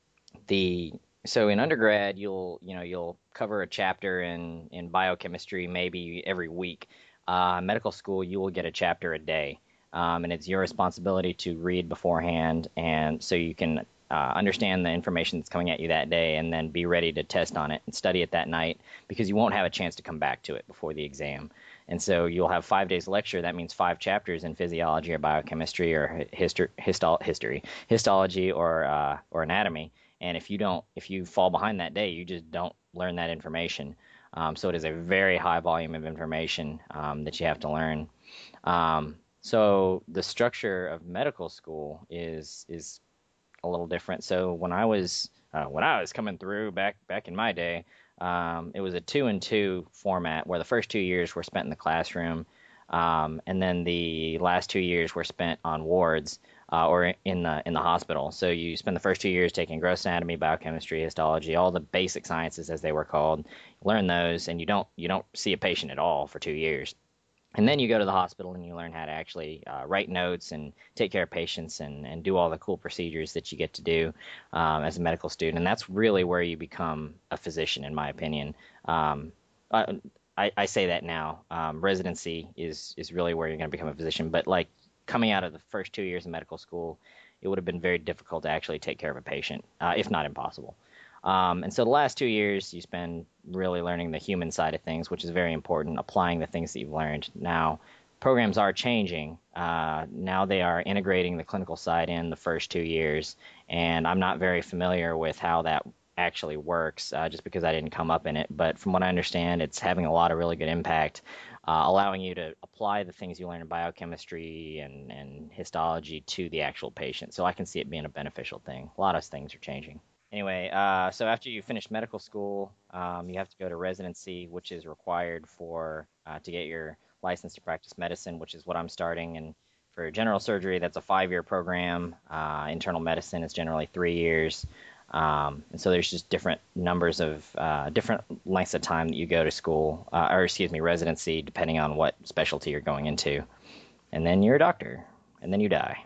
the so in undergrad you'll you know you'll cover a chapter in in biochemistry maybe every week. Uh, medical school you will get a chapter a day, um, and it's your responsibility to read beforehand, and so you can uh, understand the information that's coming at you that day, and then be ready to test on it and study it that night because you won't have a chance to come back to it before the exam. And so you'll have five days lecture. That means five chapters in physiology or biochemistry or history, histol- history, histology or uh, or anatomy. And if you don't, if you fall behind that day, you just don't learn that information. Um, so it is a very high volume of information um, that you have to learn. Um, so the structure of medical school is is a little different. So when I was uh, when I was coming through back back in my day, um, it was a two and two format where the first two years were spent in the classroom, um, and then the last two years were spent on wards uh, or in the in the hospital. So you spend the first two years taking gross anatomy, biochemistry, histology, all the basic sciences as they were called. Learn those, and you don't you don't see a patient at all for two years. And then you go to the hospital and you learn how to actually uh, write notes and take care of patients and, and do all the cool procedures that you get to do um, as a medical student. And that's really where you become a physician, in my opinion. Um, I, I, I say that now. Um, residency is is really where you're going to become a physician. But like coming out of the first two years of medical school, it would have been very difficult to actually take care of a patient, uh, if not impossible. Um, and so the last two years you spend really learning the human side of things, which is very important, applying the things that you've learned. Now, programs are changing. Uh, now they are integrating the clinical side in the first two years, and I'm not very familiar with how that actually works, uh, just because I didn't come up in it. But from what I understand, it's having a lot of really good impact, uh, allowing you to apply the things you learn in biochemistry and, and histology to the actual patient. So I can see it being a beneficial thing. A lot of things are changing. Anyway, uh, so after you finish medical school, um, you have to go to residency, which is required for uh, to get your license to practice medicine, which is what I'm starting. And for general surgery, that's a five-year program. Uh, internal medicine is generally three years. Um, and so there's just different numbers of uh, different lengths of time that you go to school, uh, or excuse me, residency, depending on what specialty you're going into. And then you're a doctor, and then you die.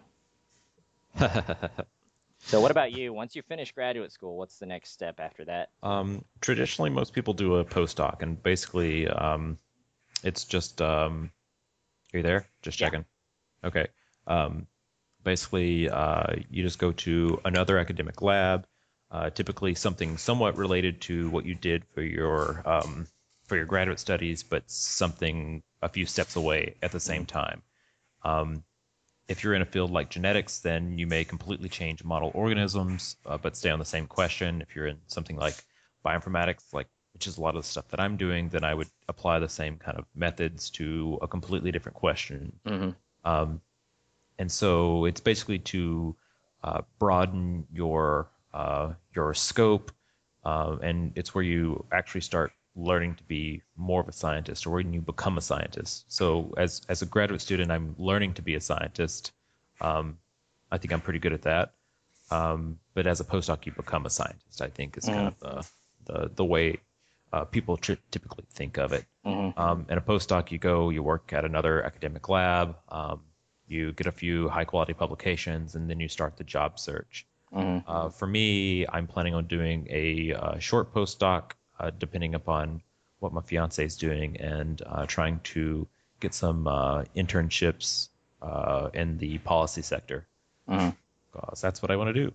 So what about you? Once you finish graduate school, what's the next step after that? Um, traditionally, most people do a postdoc, and basically, um, it's just um, are you there? Just Yeah. checking. Okay. Um, basically, uh, you just go to another academic lab, uh, typically something somewhat related to what you did for your um, for your graduate studies, but something a few steps away at the Mm-hmm. same time. Um, if you're in a field like genetics, then you may completely change model organisms, uh, but stay on the same question. If you're in something like bioinformatics, like which is a lot of the stuff that I'm doing, then I would apply the same kind of methods to a completely different question. Mm-hmm. Um, and so it's basically to uh, broaden your uh, your scope, uh, and it's where you actually start learning to be more of a scientist, or when you become a scientist. So as as a graduate student, I'm learning to be a scientist. Um, I think I'm pretty good at that. Um, but as a postdoc, you become a scientist. I think is kind Mm-hmm. of the the the way uh, people tri- typically think of it. Mm-hmm. Um, in a postdoc, you go, you work at another academic lab, um, you get a few high quality publications, and then you start the job search. Mm-hmm. Uh, for me, I'm planning on doing a uh, short postdoc, uh, depending upon what my fiance is doing, and uh, trying to get some uh, internships uh, in the policy sector, Mm-hmm. because that's what I want to do.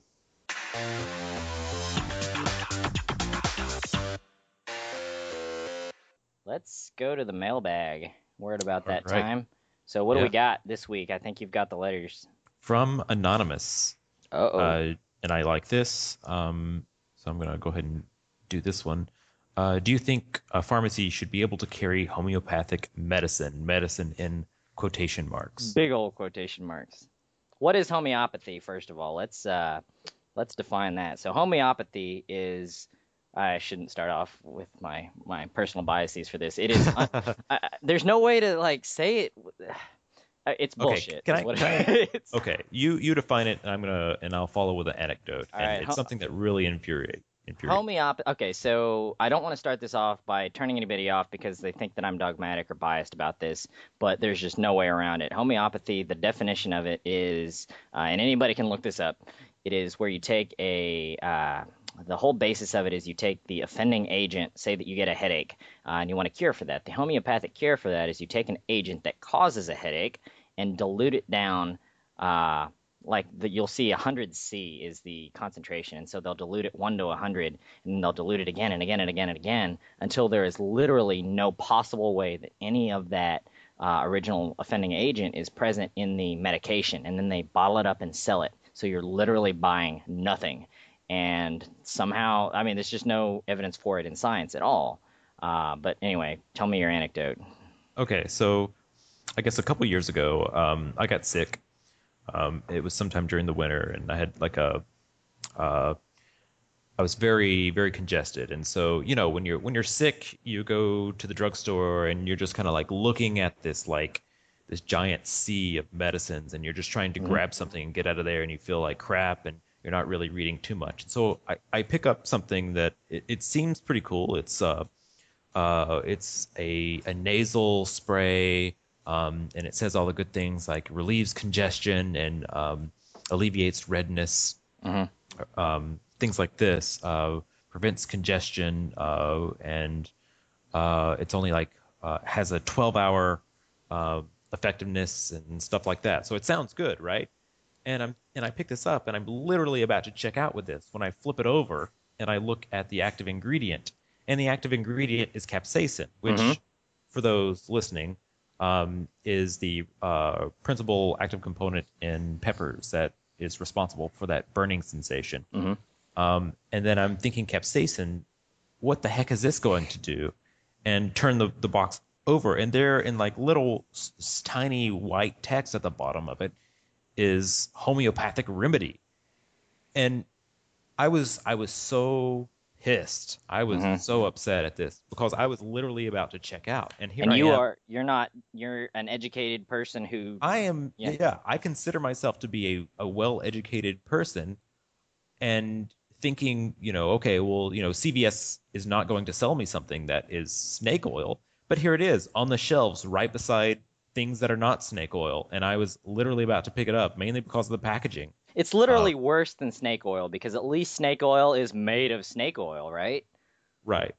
Let's go to the mailbag. We're at about All that right. time. So what do we Yeah. got this week? I think you've got the letters. From Anonymous. Uh-oh. Uh, and I like this. Um, so I'm going to go ahead and do this one. Uh, do you think a pharmacy should be able to carry homeopathic medicine, medicine in quotation marks? Big old quotation marks. What is homeopathy, first of all? Let's uh let's define that. So homeopathy is I shouldn't start off with my my personal biases for this. It is un, I, there's no way to like say it. It's bullshit. Okay, can is I, what can it I? is. Okay, you you define it, and I'm gonna and I'll follow with an anecdote, All and right. it's something that really infuriate infuriates. Homeopathy. Okay, so I don't want to start this off by turning anybody off because they think that I'm dogmatic or biased about this, but there's just no way around it. Homeopathy, the definition of it is, uh, and anybody can look this up, it is where you take a, uh, the whole basis of it is you take the offending agent, say that you get a headache, uh, and you want a cure for that. The homeopathic cure for that is you take an agent that causes a headache and dilute it down. Uh, like the, you'll see one hundred C is the concentration, and so they'll dilute it one to one hundred, and then they'll dilute it again and again and again and again until there is literally no possible way that any of that uh, original offending agent is present in the medication, and then they bottle it up and sell it. So you're literally buying nothing, and somehow, I mean, there's just no evidence for it in science at all. Uh, but anyway, tell me your anecdote. Okay, so I guess a couple years ago, um, I got sick. Um, it was sometime during the winter, and I had like a, uh, I was very, very congested. And so, you know, when you're when you're sick, you go to the drugstore and you're just kind of like looking at this like this giant sea of medicines, and you're just trying to Mm-hmm. grab something and get out of there, and you feel like crap, and you're not really reading too much. And so I, I pick up something that it, it seems pretty cool. It's uh, uh, it's a a nasal spray. Um, and it says all the good things like relieves congestion and um, alleviates redness, Mm-hmm. um, things like this, uh, prevents congestion, uh, and uh, it's only like uh, has a twelve hour uh, effectiveness and stuff like that. So it sounds good, right? And I'm and I pick this up and I'm literally about to check out with this when I flip it over and I look at the active ingredient, and the active ingredient is capsaicin, which, Mm-hmm. for those listening, um, is the uh, principal active component in peppers that is responsible for that burning sensation. Mm-hmm. Um, and then I'm thinking capsaicin, what the heck is this going to do? And turn the, the box over, and there in like little s- tiny white text at the bottom of it is homeopathic remedy. And I was I was so pissed. I was Mm-hmm. so upset at this because I was literally about to check out, and here And I you am. are you're not you're an educated person who I am, yeah. yeah, I consider myself to be a, a well-educated person, and thinking, you know, okay, well, you know, C V S is not going to sell me something that is snake oil, but here it is on the shelves right beside things that are not snake oil, and I was literally about to pick it up mainly because of the packaging. It's Uh, literally worse than snake oil because at least snake oil is made of snake oil, right? right.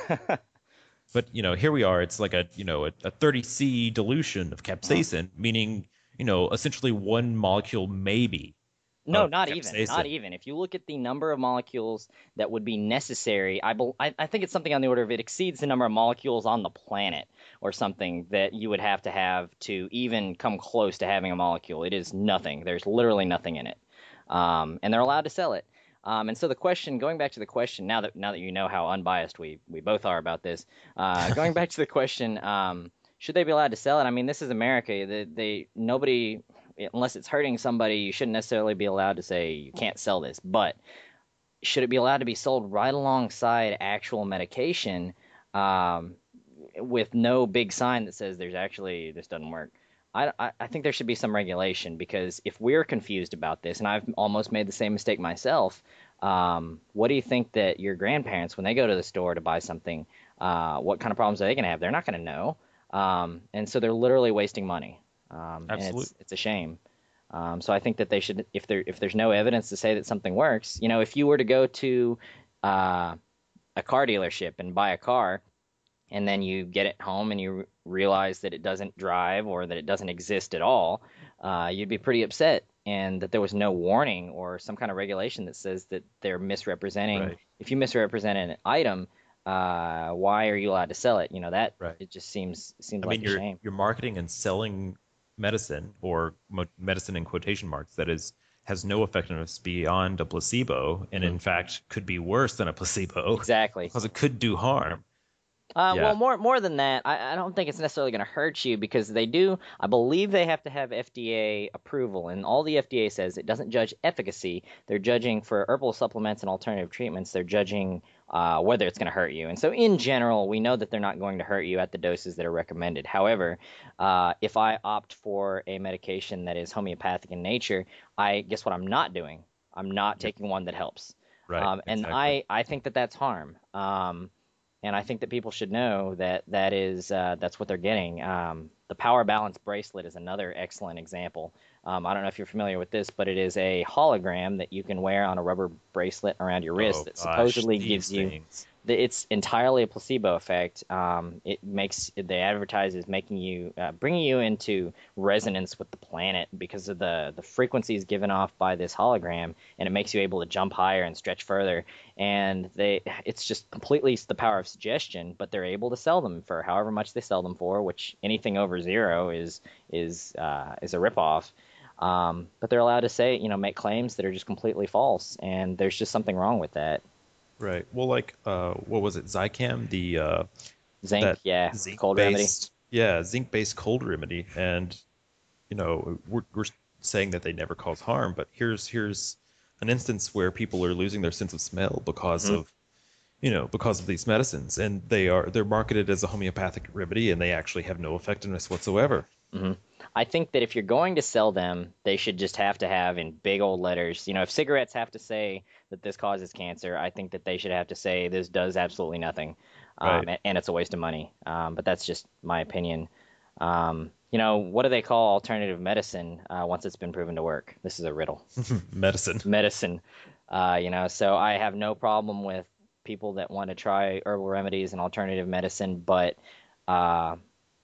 But you know, here we are. It's like a you know a, a thirty C dilution of Mhm. capsaicin, meaning you know essentially one molecule maybe No, of not even. Not capsaicin. even. If you look at the number of molecules that would be necessary, I, bel I, I think it's something on the order of it exceeds the number of molecules on the planet or something that you would have to have to even come close to having a molecule. It is nothing. There's literally nothing in it. Um, and they're allowed to sell it. Um, and so the question, going back to the question, now that now that you know how unbiased we we both are about this, uh, going back to the question, um, should they be allowed to sell it? I mean, this is America. They, they nobody, unless it's hurting somebody, you shouldn't necessarily be allowed to say you can't sell this. But should it be allowed to be sold right alongside actual medication, um, with no big sign that says there's actually this doesn't work? I, I, I think there should be some regulation because if we're confused about this, and I've almost made the same mistake myself, um, what do you think that your grandparents, when they go to the store to buy something, uh, what kind of problems are they going to have? They're not going to know, um, and so they're literally wasting money, um, and it's Absolutely. it's a shame. Um, so I think that they should, if there if there's no evidence to say that something works, you know, if you were to go to uh, a car dealership and buy a car, and then you get it home and you realize that it doesn't drive or that it doesn't exist at all, uh, you'd be pretty upset. And that there was no warning or some kind of regulation that says that they're misrepresenting. Right. If you misrepresent an item, uh, why are you allowed to sell it? You know, that Right. it just seems seems I like mean, a you're shame. you're marketing and selling medicine or mo- medicine in quotation marks that is has no effectiveness beyond a placebo, and Hmm. in fact could be worse than a placebo Exactly. because it could do harm. Uh, well, Yeah. more more than that, I, I don't think it's necessarily going to hurt you because they do. I believe they have to have F D A approval, and all the F D A says it doesn't judge efficacy. They're judging for herbal supplements and alternative treatments. They're judging uh, whether it's going to hurt you. And so, in general, we know that they're not going to hurt you at the doses that are recommended. However, uh, if I opt for a medication that is homeopathic in nature, I guess what I'm not doing. I'm not Yep. taking one that helps, Right. um, and Exactly. I I think that that's harm. Um, and I think that people should know that that is uh, that's what they're getting. Um, the Power Balance bracelet is another excellent example. Um, I don't know if you're familiar with this, but it is a hologram that you can wear on a rubber bracelet around your wrist Oh that gosh, supposedly these gives you things. it's entirely a placebo effect. Um, it makes they advertise as making you uh, bringing you into resonance with the planet because of the the frequencies given off by this hologram, and it makes you able to jump higher and stretch further. And they it's just completely the power of suggestion, but they're able to sell them for however much they sell them for, which anything over zero is is uh, is a ripoff. Um, but they're allowed to say, you know, make claims that are just completely false, and there's just something wrong with that. Right. Well, like, uh, what was it? Zicam, the uh, Zinc, that yeah, cold remedy. zinc-based, yeah, zinc-based cold remedy, and you know, we're we're saying that they never cause harm, but here's here's an instance where people are losing their sense of smell because Hmm. of, you know, because of these medicines, and they are they're marketed as a homeopathic remedy, and they actually have no effectiveness whatsoever. Hmm. I think that if you're going to sell them, they should just have to have in big old letters. You know, if cigarettes have to say that this causes cancer, I think that they should have to say this does absolutely nothing, um, Right. and, and it's a waste of money. Um, but that's just my opinion. Um, you know, what do they call alternative medicine uh, once it's been proven to work? This is a riddle. Medicine. Medicine. Uh, you know, so I have no problem with people that want to try herbal remedies and alternative medicine, but uh,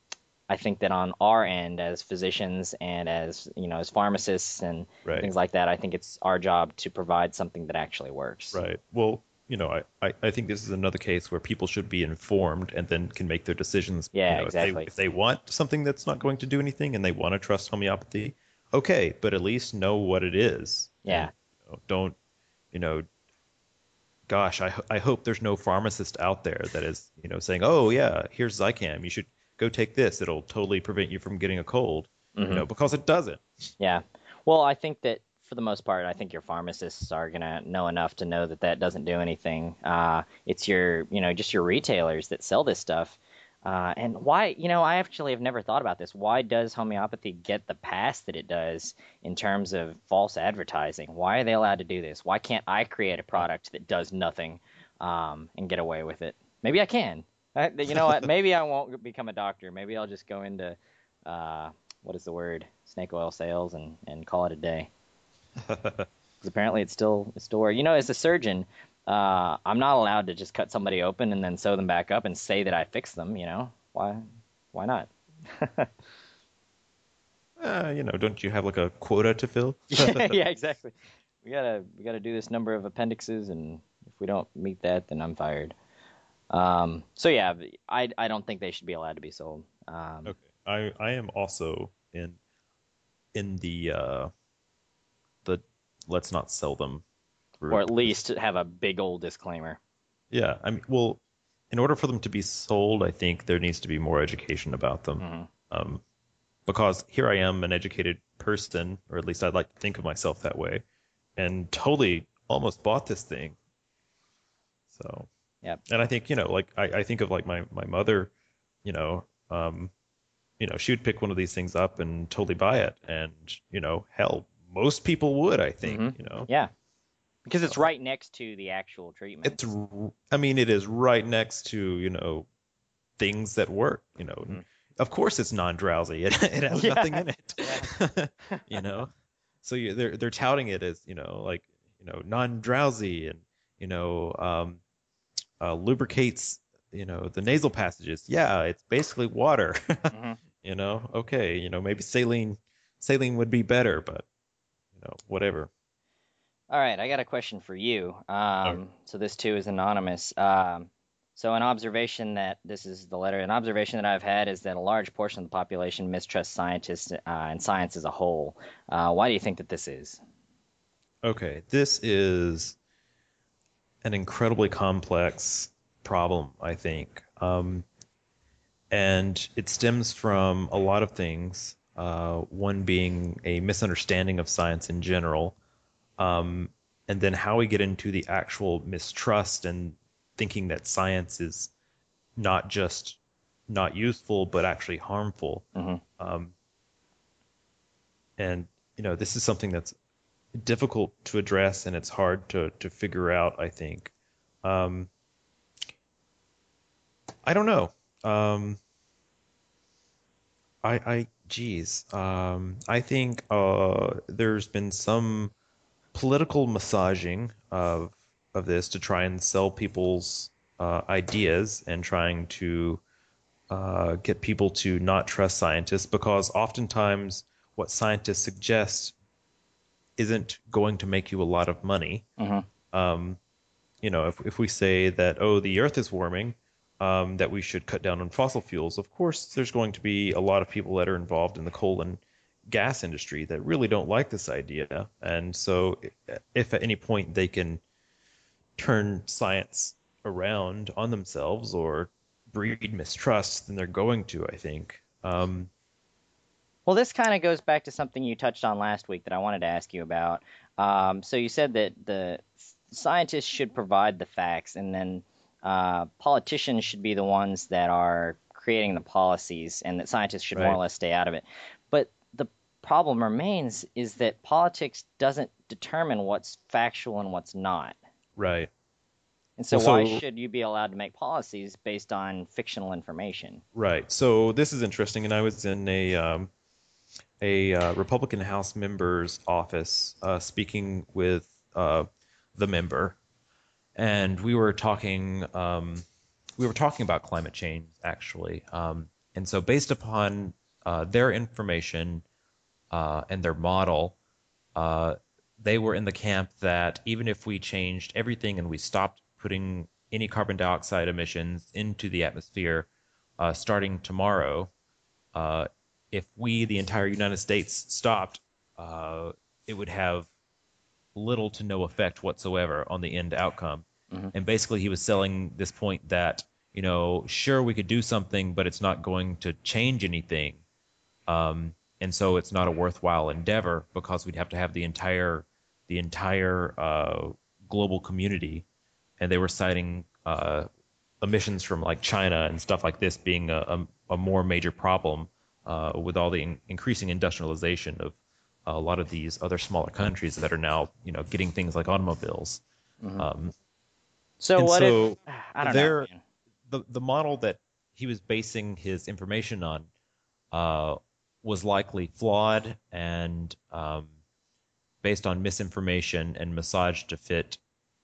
I think that on our end as physicians and as, you know, as pharmacists and, and Right. things like that, I think it's our job to provide something that actually works. Right. Well, you know, I, I, I think this is another case where people should be informed and then can make their decisions. You Yeah, know, if they exactly. if they want something that's not going to do anything and they want to trust homeopathy, okay, but at least know what it is. And Yeah. you know, don't, you know, gosh, I ho- I hope there's no pharmacist out there that is, you know, saying, "Oh yeah, here's Zicam. You should go take this. It'll totally prevent you from getting a cold." You Hmm. know, because it doesn't. Yeah. Well, I think that for the most part, I think your pharmacists are gonna know enough to know that that doesn't do anything. Uh, it's your, you know, just your retailers that sell this stuff. Uh, and why, you know, I actually have never thought about this. Why does homeopathy get the pass that it does in terms of false advertising? Why are they allowed to do this? Why can't I create a product that does nothing, um, and get away with it? Maybe I can. I, you know what? Maybe I won't become a doctor. Maybe I'll just go into uh, what is the word? Snake oil sales and, and call it a day. Because apparently it's still it's still where you know as a surgeon, uh, I'm not allowed to just cut somebody open and then sew them back up and say that I fixed them. You know why? Why not? Uh, you know, don't you have like a quota to fill? Yeah, yeah, exactly. We gotta we gotta do this number of appendixes, and if we don't meet that, then I'm fired. Um, so yeah, I I don't think they should be allowed to be sold. Um, Okay. I I am also in in the uh the let's not sell them Or group. at least have a big old disclaimer. Yeah, I mean, well, in order for them to be sold, I think there needs to be more education about them. Mm-hmm. Um, because here I am, an educated person, or at least I'd like to think of myself that way, and totally almost bought this thing. So, Yep. and I think, you know, like I, I think of like my my mother, you know, um, you know, she would pick one of these things up and totally buy it, and you know, hell, most people would, I think, Mm-hmm. you know. Yeah. Because it's So right next to the actual treatment. it's, r- I mean, it is right next to, you know, things that work, you know. Mm-hmm. Of course, it's non-drowsy. It, it has Yeah. nothing in it, Yeah. you know. So you, they're they're touting it as, you know, like, you know, non-drowsy and, you know, um, uh, lubricates, you know, the nasal passages. Yeah, it's basically water. Mm-hmm. You know, okay, you know, maybe saline saline would be better, but you know, whatever. All right, I got a question for you. Okay. Um, so this too is anonymous. Um, so an observation that this is the letter. An observation that I've had is that a large portion of the population mistrusts scientists uh, and science as a whole. Uh, why do you think that this is? Okay, this is an incredibly complex problem, I think. Um, and it stems from a lot of things. Uh, one being a misunderstanding of science in general, um, and then how we get into the actual mistrust and thinking that science is not just not useful but actually harmful. Mm-hmm. Um, and you know, this is something that's difficult to address and it's hard to to figure out, I think. Um, I don't know. Um, I, I, geez, um, I think uh, there's been some political massaging of of this to try and sell people's uh, ideas and trying to uh, get people to not trust scientists because oftentimes what scientists suggest isn't going to make you a lot of money. Mm-hmm. Um, you know, if if we say that, oh, the Earth is warming, um, that we should cut down on fossil fuels, of course, there's going to be a lot of people that are involved in the coal and gas industry that really don't like this idea. And so, if at any point they can turn science around on themselves or breed mistrust, then they're going to, I think. Um, Well, this kind of goes back to something you touched on last week that I wanted to ask you about. Um, so you said that the scientists should provide the facts, and then uh, politicians should be the ones that are creating the policies, and that scientists should more or right, less stay out of it. But the problem remains is that politics doesn't determine what's factual and what's not. right. And so Well, why so should you be allowed to make policies based on fictional information? right. So this is interesting, and I was in a um, a uh, Republican House member's office uh, speaking with uh, the member, and we were talking um, we were talking about climate change actually. Um, and so based upon uh, their information uh, and their model, uh, they were in the camp that even if we changed everything and we stopped putting any carbon dioxide emissions into the atmosphere uh, starting tomorrow, uh, if we, the entire United States, stopped, uh, it would have little to no effect whatsoever on the end outcome. Hmm. And basically, he was selling this point that, you know, sure, we could do something, but it's not going to change anything. Um, and so it's not a worthwhile endeavor because we'd have to have the entire the entire uh, global community, and they were citing uh, emissions from like China and stuff like this being a, a, a more major problem uh, with all the in- increasing industrialization of a lot of these other smaller countries that are now, you know, getting things like automobiles. Hmm. Um, So and what if, so I don't know, there, man. the the model that he was basing his information on uh, was likely flawed and um, based on misinformation and massaged to fit,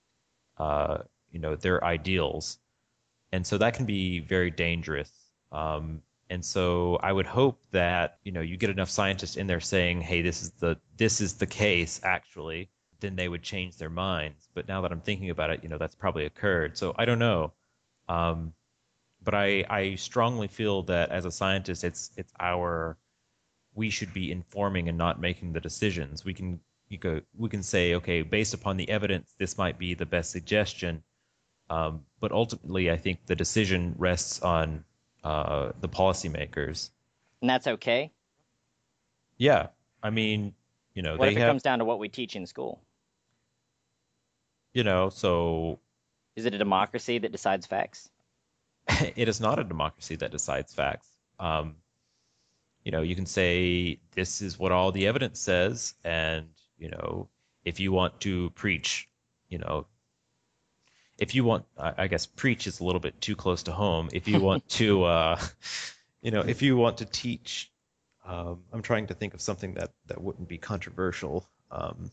uh, you know, their ideals. And so that can be very dangerous. Um, and so I would hope that, you know, you get enough scientists in there saying, "Hey, this is the this is the case actually," then they would change their minds. But now that I'm thinking about it, you know, that's probably occurred. So I don't know. Um, but I I strongly feel that as a scientist, it's it's our we should be informing and not making the decisions. We can you go, we can say, okay, based upon the evidence, this might be the best suggestion. Um, but ultimately, I think the decision rests on uh, the policymakers. And that's okay. Yeah, I mean, you know, What they if it have, comes down to what we teach in school? you know, so Is it a democracy that decides facts? it is not a democracy that decides facts. Um, you know, you can say this is what all the evidence says, and you know, if you want to preach, you know, if you want, I I guess preach is a little bit too close to home. If you want to, uh, you know, if you want to teach, um, I'm trying to think of something that that wouldn't be controversial. Um,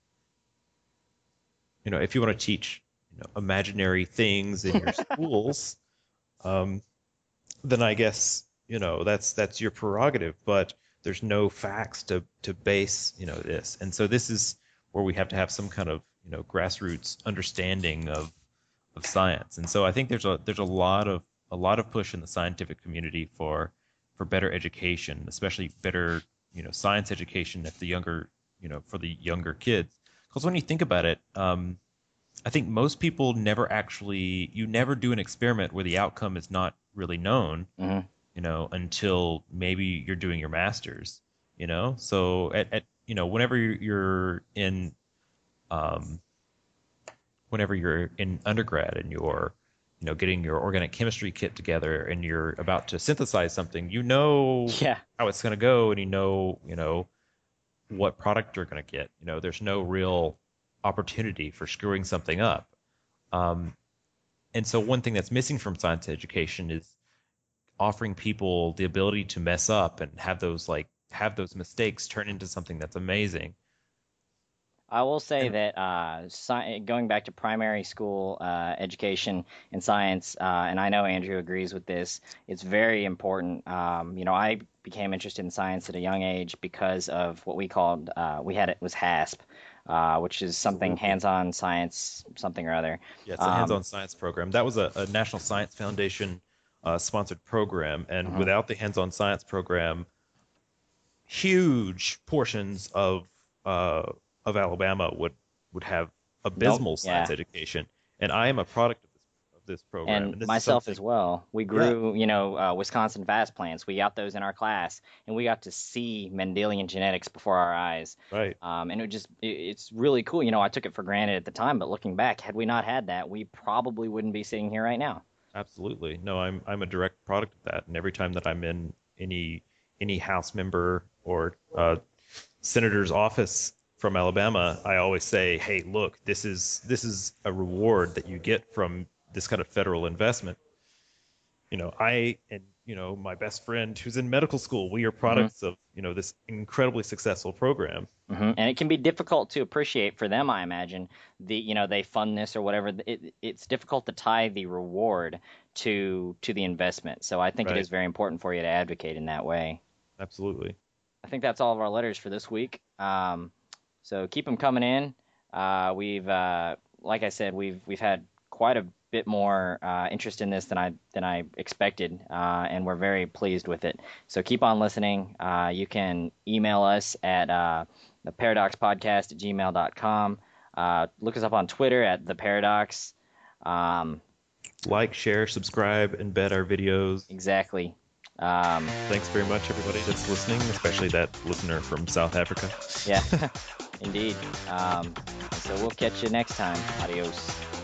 you know, if you want to teach, you know, imaginary things in your schools, um, then I guess, you know, that's that's your prerogative. But there's no facts to to base, you know, this. And so this is where we have to have some kind of, you know, grassroots understanding of of science. And so I think there's a there's a lot of a lot of push in the scientific community for for better education, especially better, you know, science education at the younger, you know, for the younger kids. Because when you think about it, um, I think most people never actually, you never do an experiment where the outcome is not really known, Hmm. you know, until maybe you're doing your master's, you know. So at, at you know, whenever you're you're in um, whenever you're in undergrad and you're, you know, getting your organic chemistry kit together and you're about to synthesize something, you know Yeah. how it's going to go, and you know, you know what product you're going to get. You know, there's no real opportunity for screwing something up. Um, and so one thing that's missing from science education is offering people the ability to mess up and have those like have those mistakes turn into something that's amazing. I will say And that uh, sci- going back to primary school uh, education in science, uh, and I know Andrew agrees with this, it's very important. Um, you know, I became interested in science at a young age because of what we called, uh, we had it was HASP, uh, which is something absolutely. hands-on science, something or other. Yeah, it's a Um, hands-on science program. That was a, a National Science Foundation uh, sponsored program, and mhm. without the hands-on science program, huge portions of uh, of Alabama would would have Nope. abysmal science Yeah. education. And I am a product of this of this program, And and this is myself as something. well. We Yeah, grew, you know, uh, Wisconsin fast plants. We got those in our class, and we got to see Mendelian genetics before our eyes. right. Um, and it just, it, it's really cool. You know, I took it for granted at the time, but looking back, had we not had that, we probably wouldn't be sitting here right now. Absolutely. No, I'm I'm a direct product of that. And every time that I'm in any any House member or uh, senator's office from Alabama, I always say, "Hey, look, this is this is a reward that you get from this kind of federal investment." You know, I and you know my best friend who's in medical school, we are Hmm. products of you know this incredibly successful program. Hmm. And it can be difficult to appreciate for them, I imagine. The, you know, they fund this or whatever. It, it's difficult to tie the reward to to the investment. So I think it Right. is very important for you to advocate in that way. Absolutely. I think that's all of our letters for this week. Um, so keep them coming in. Uh, we've, uh, like I said, we've we've had quite a bit more uh, interest in this than I than I expected, uh, and we're very pleased with it. So keep on listening. Uh, you can email us at uh, the paradox podcast at gmail dot com. Uh, look us up on Twitter at the Paradox. Um, Like, share, subscribe, embed our videos. exactly. Um, Thanks very much, everybody that's listening, especially that listener from South Africa. yeah, indeed. Um, so we'll catch you next time. Adios.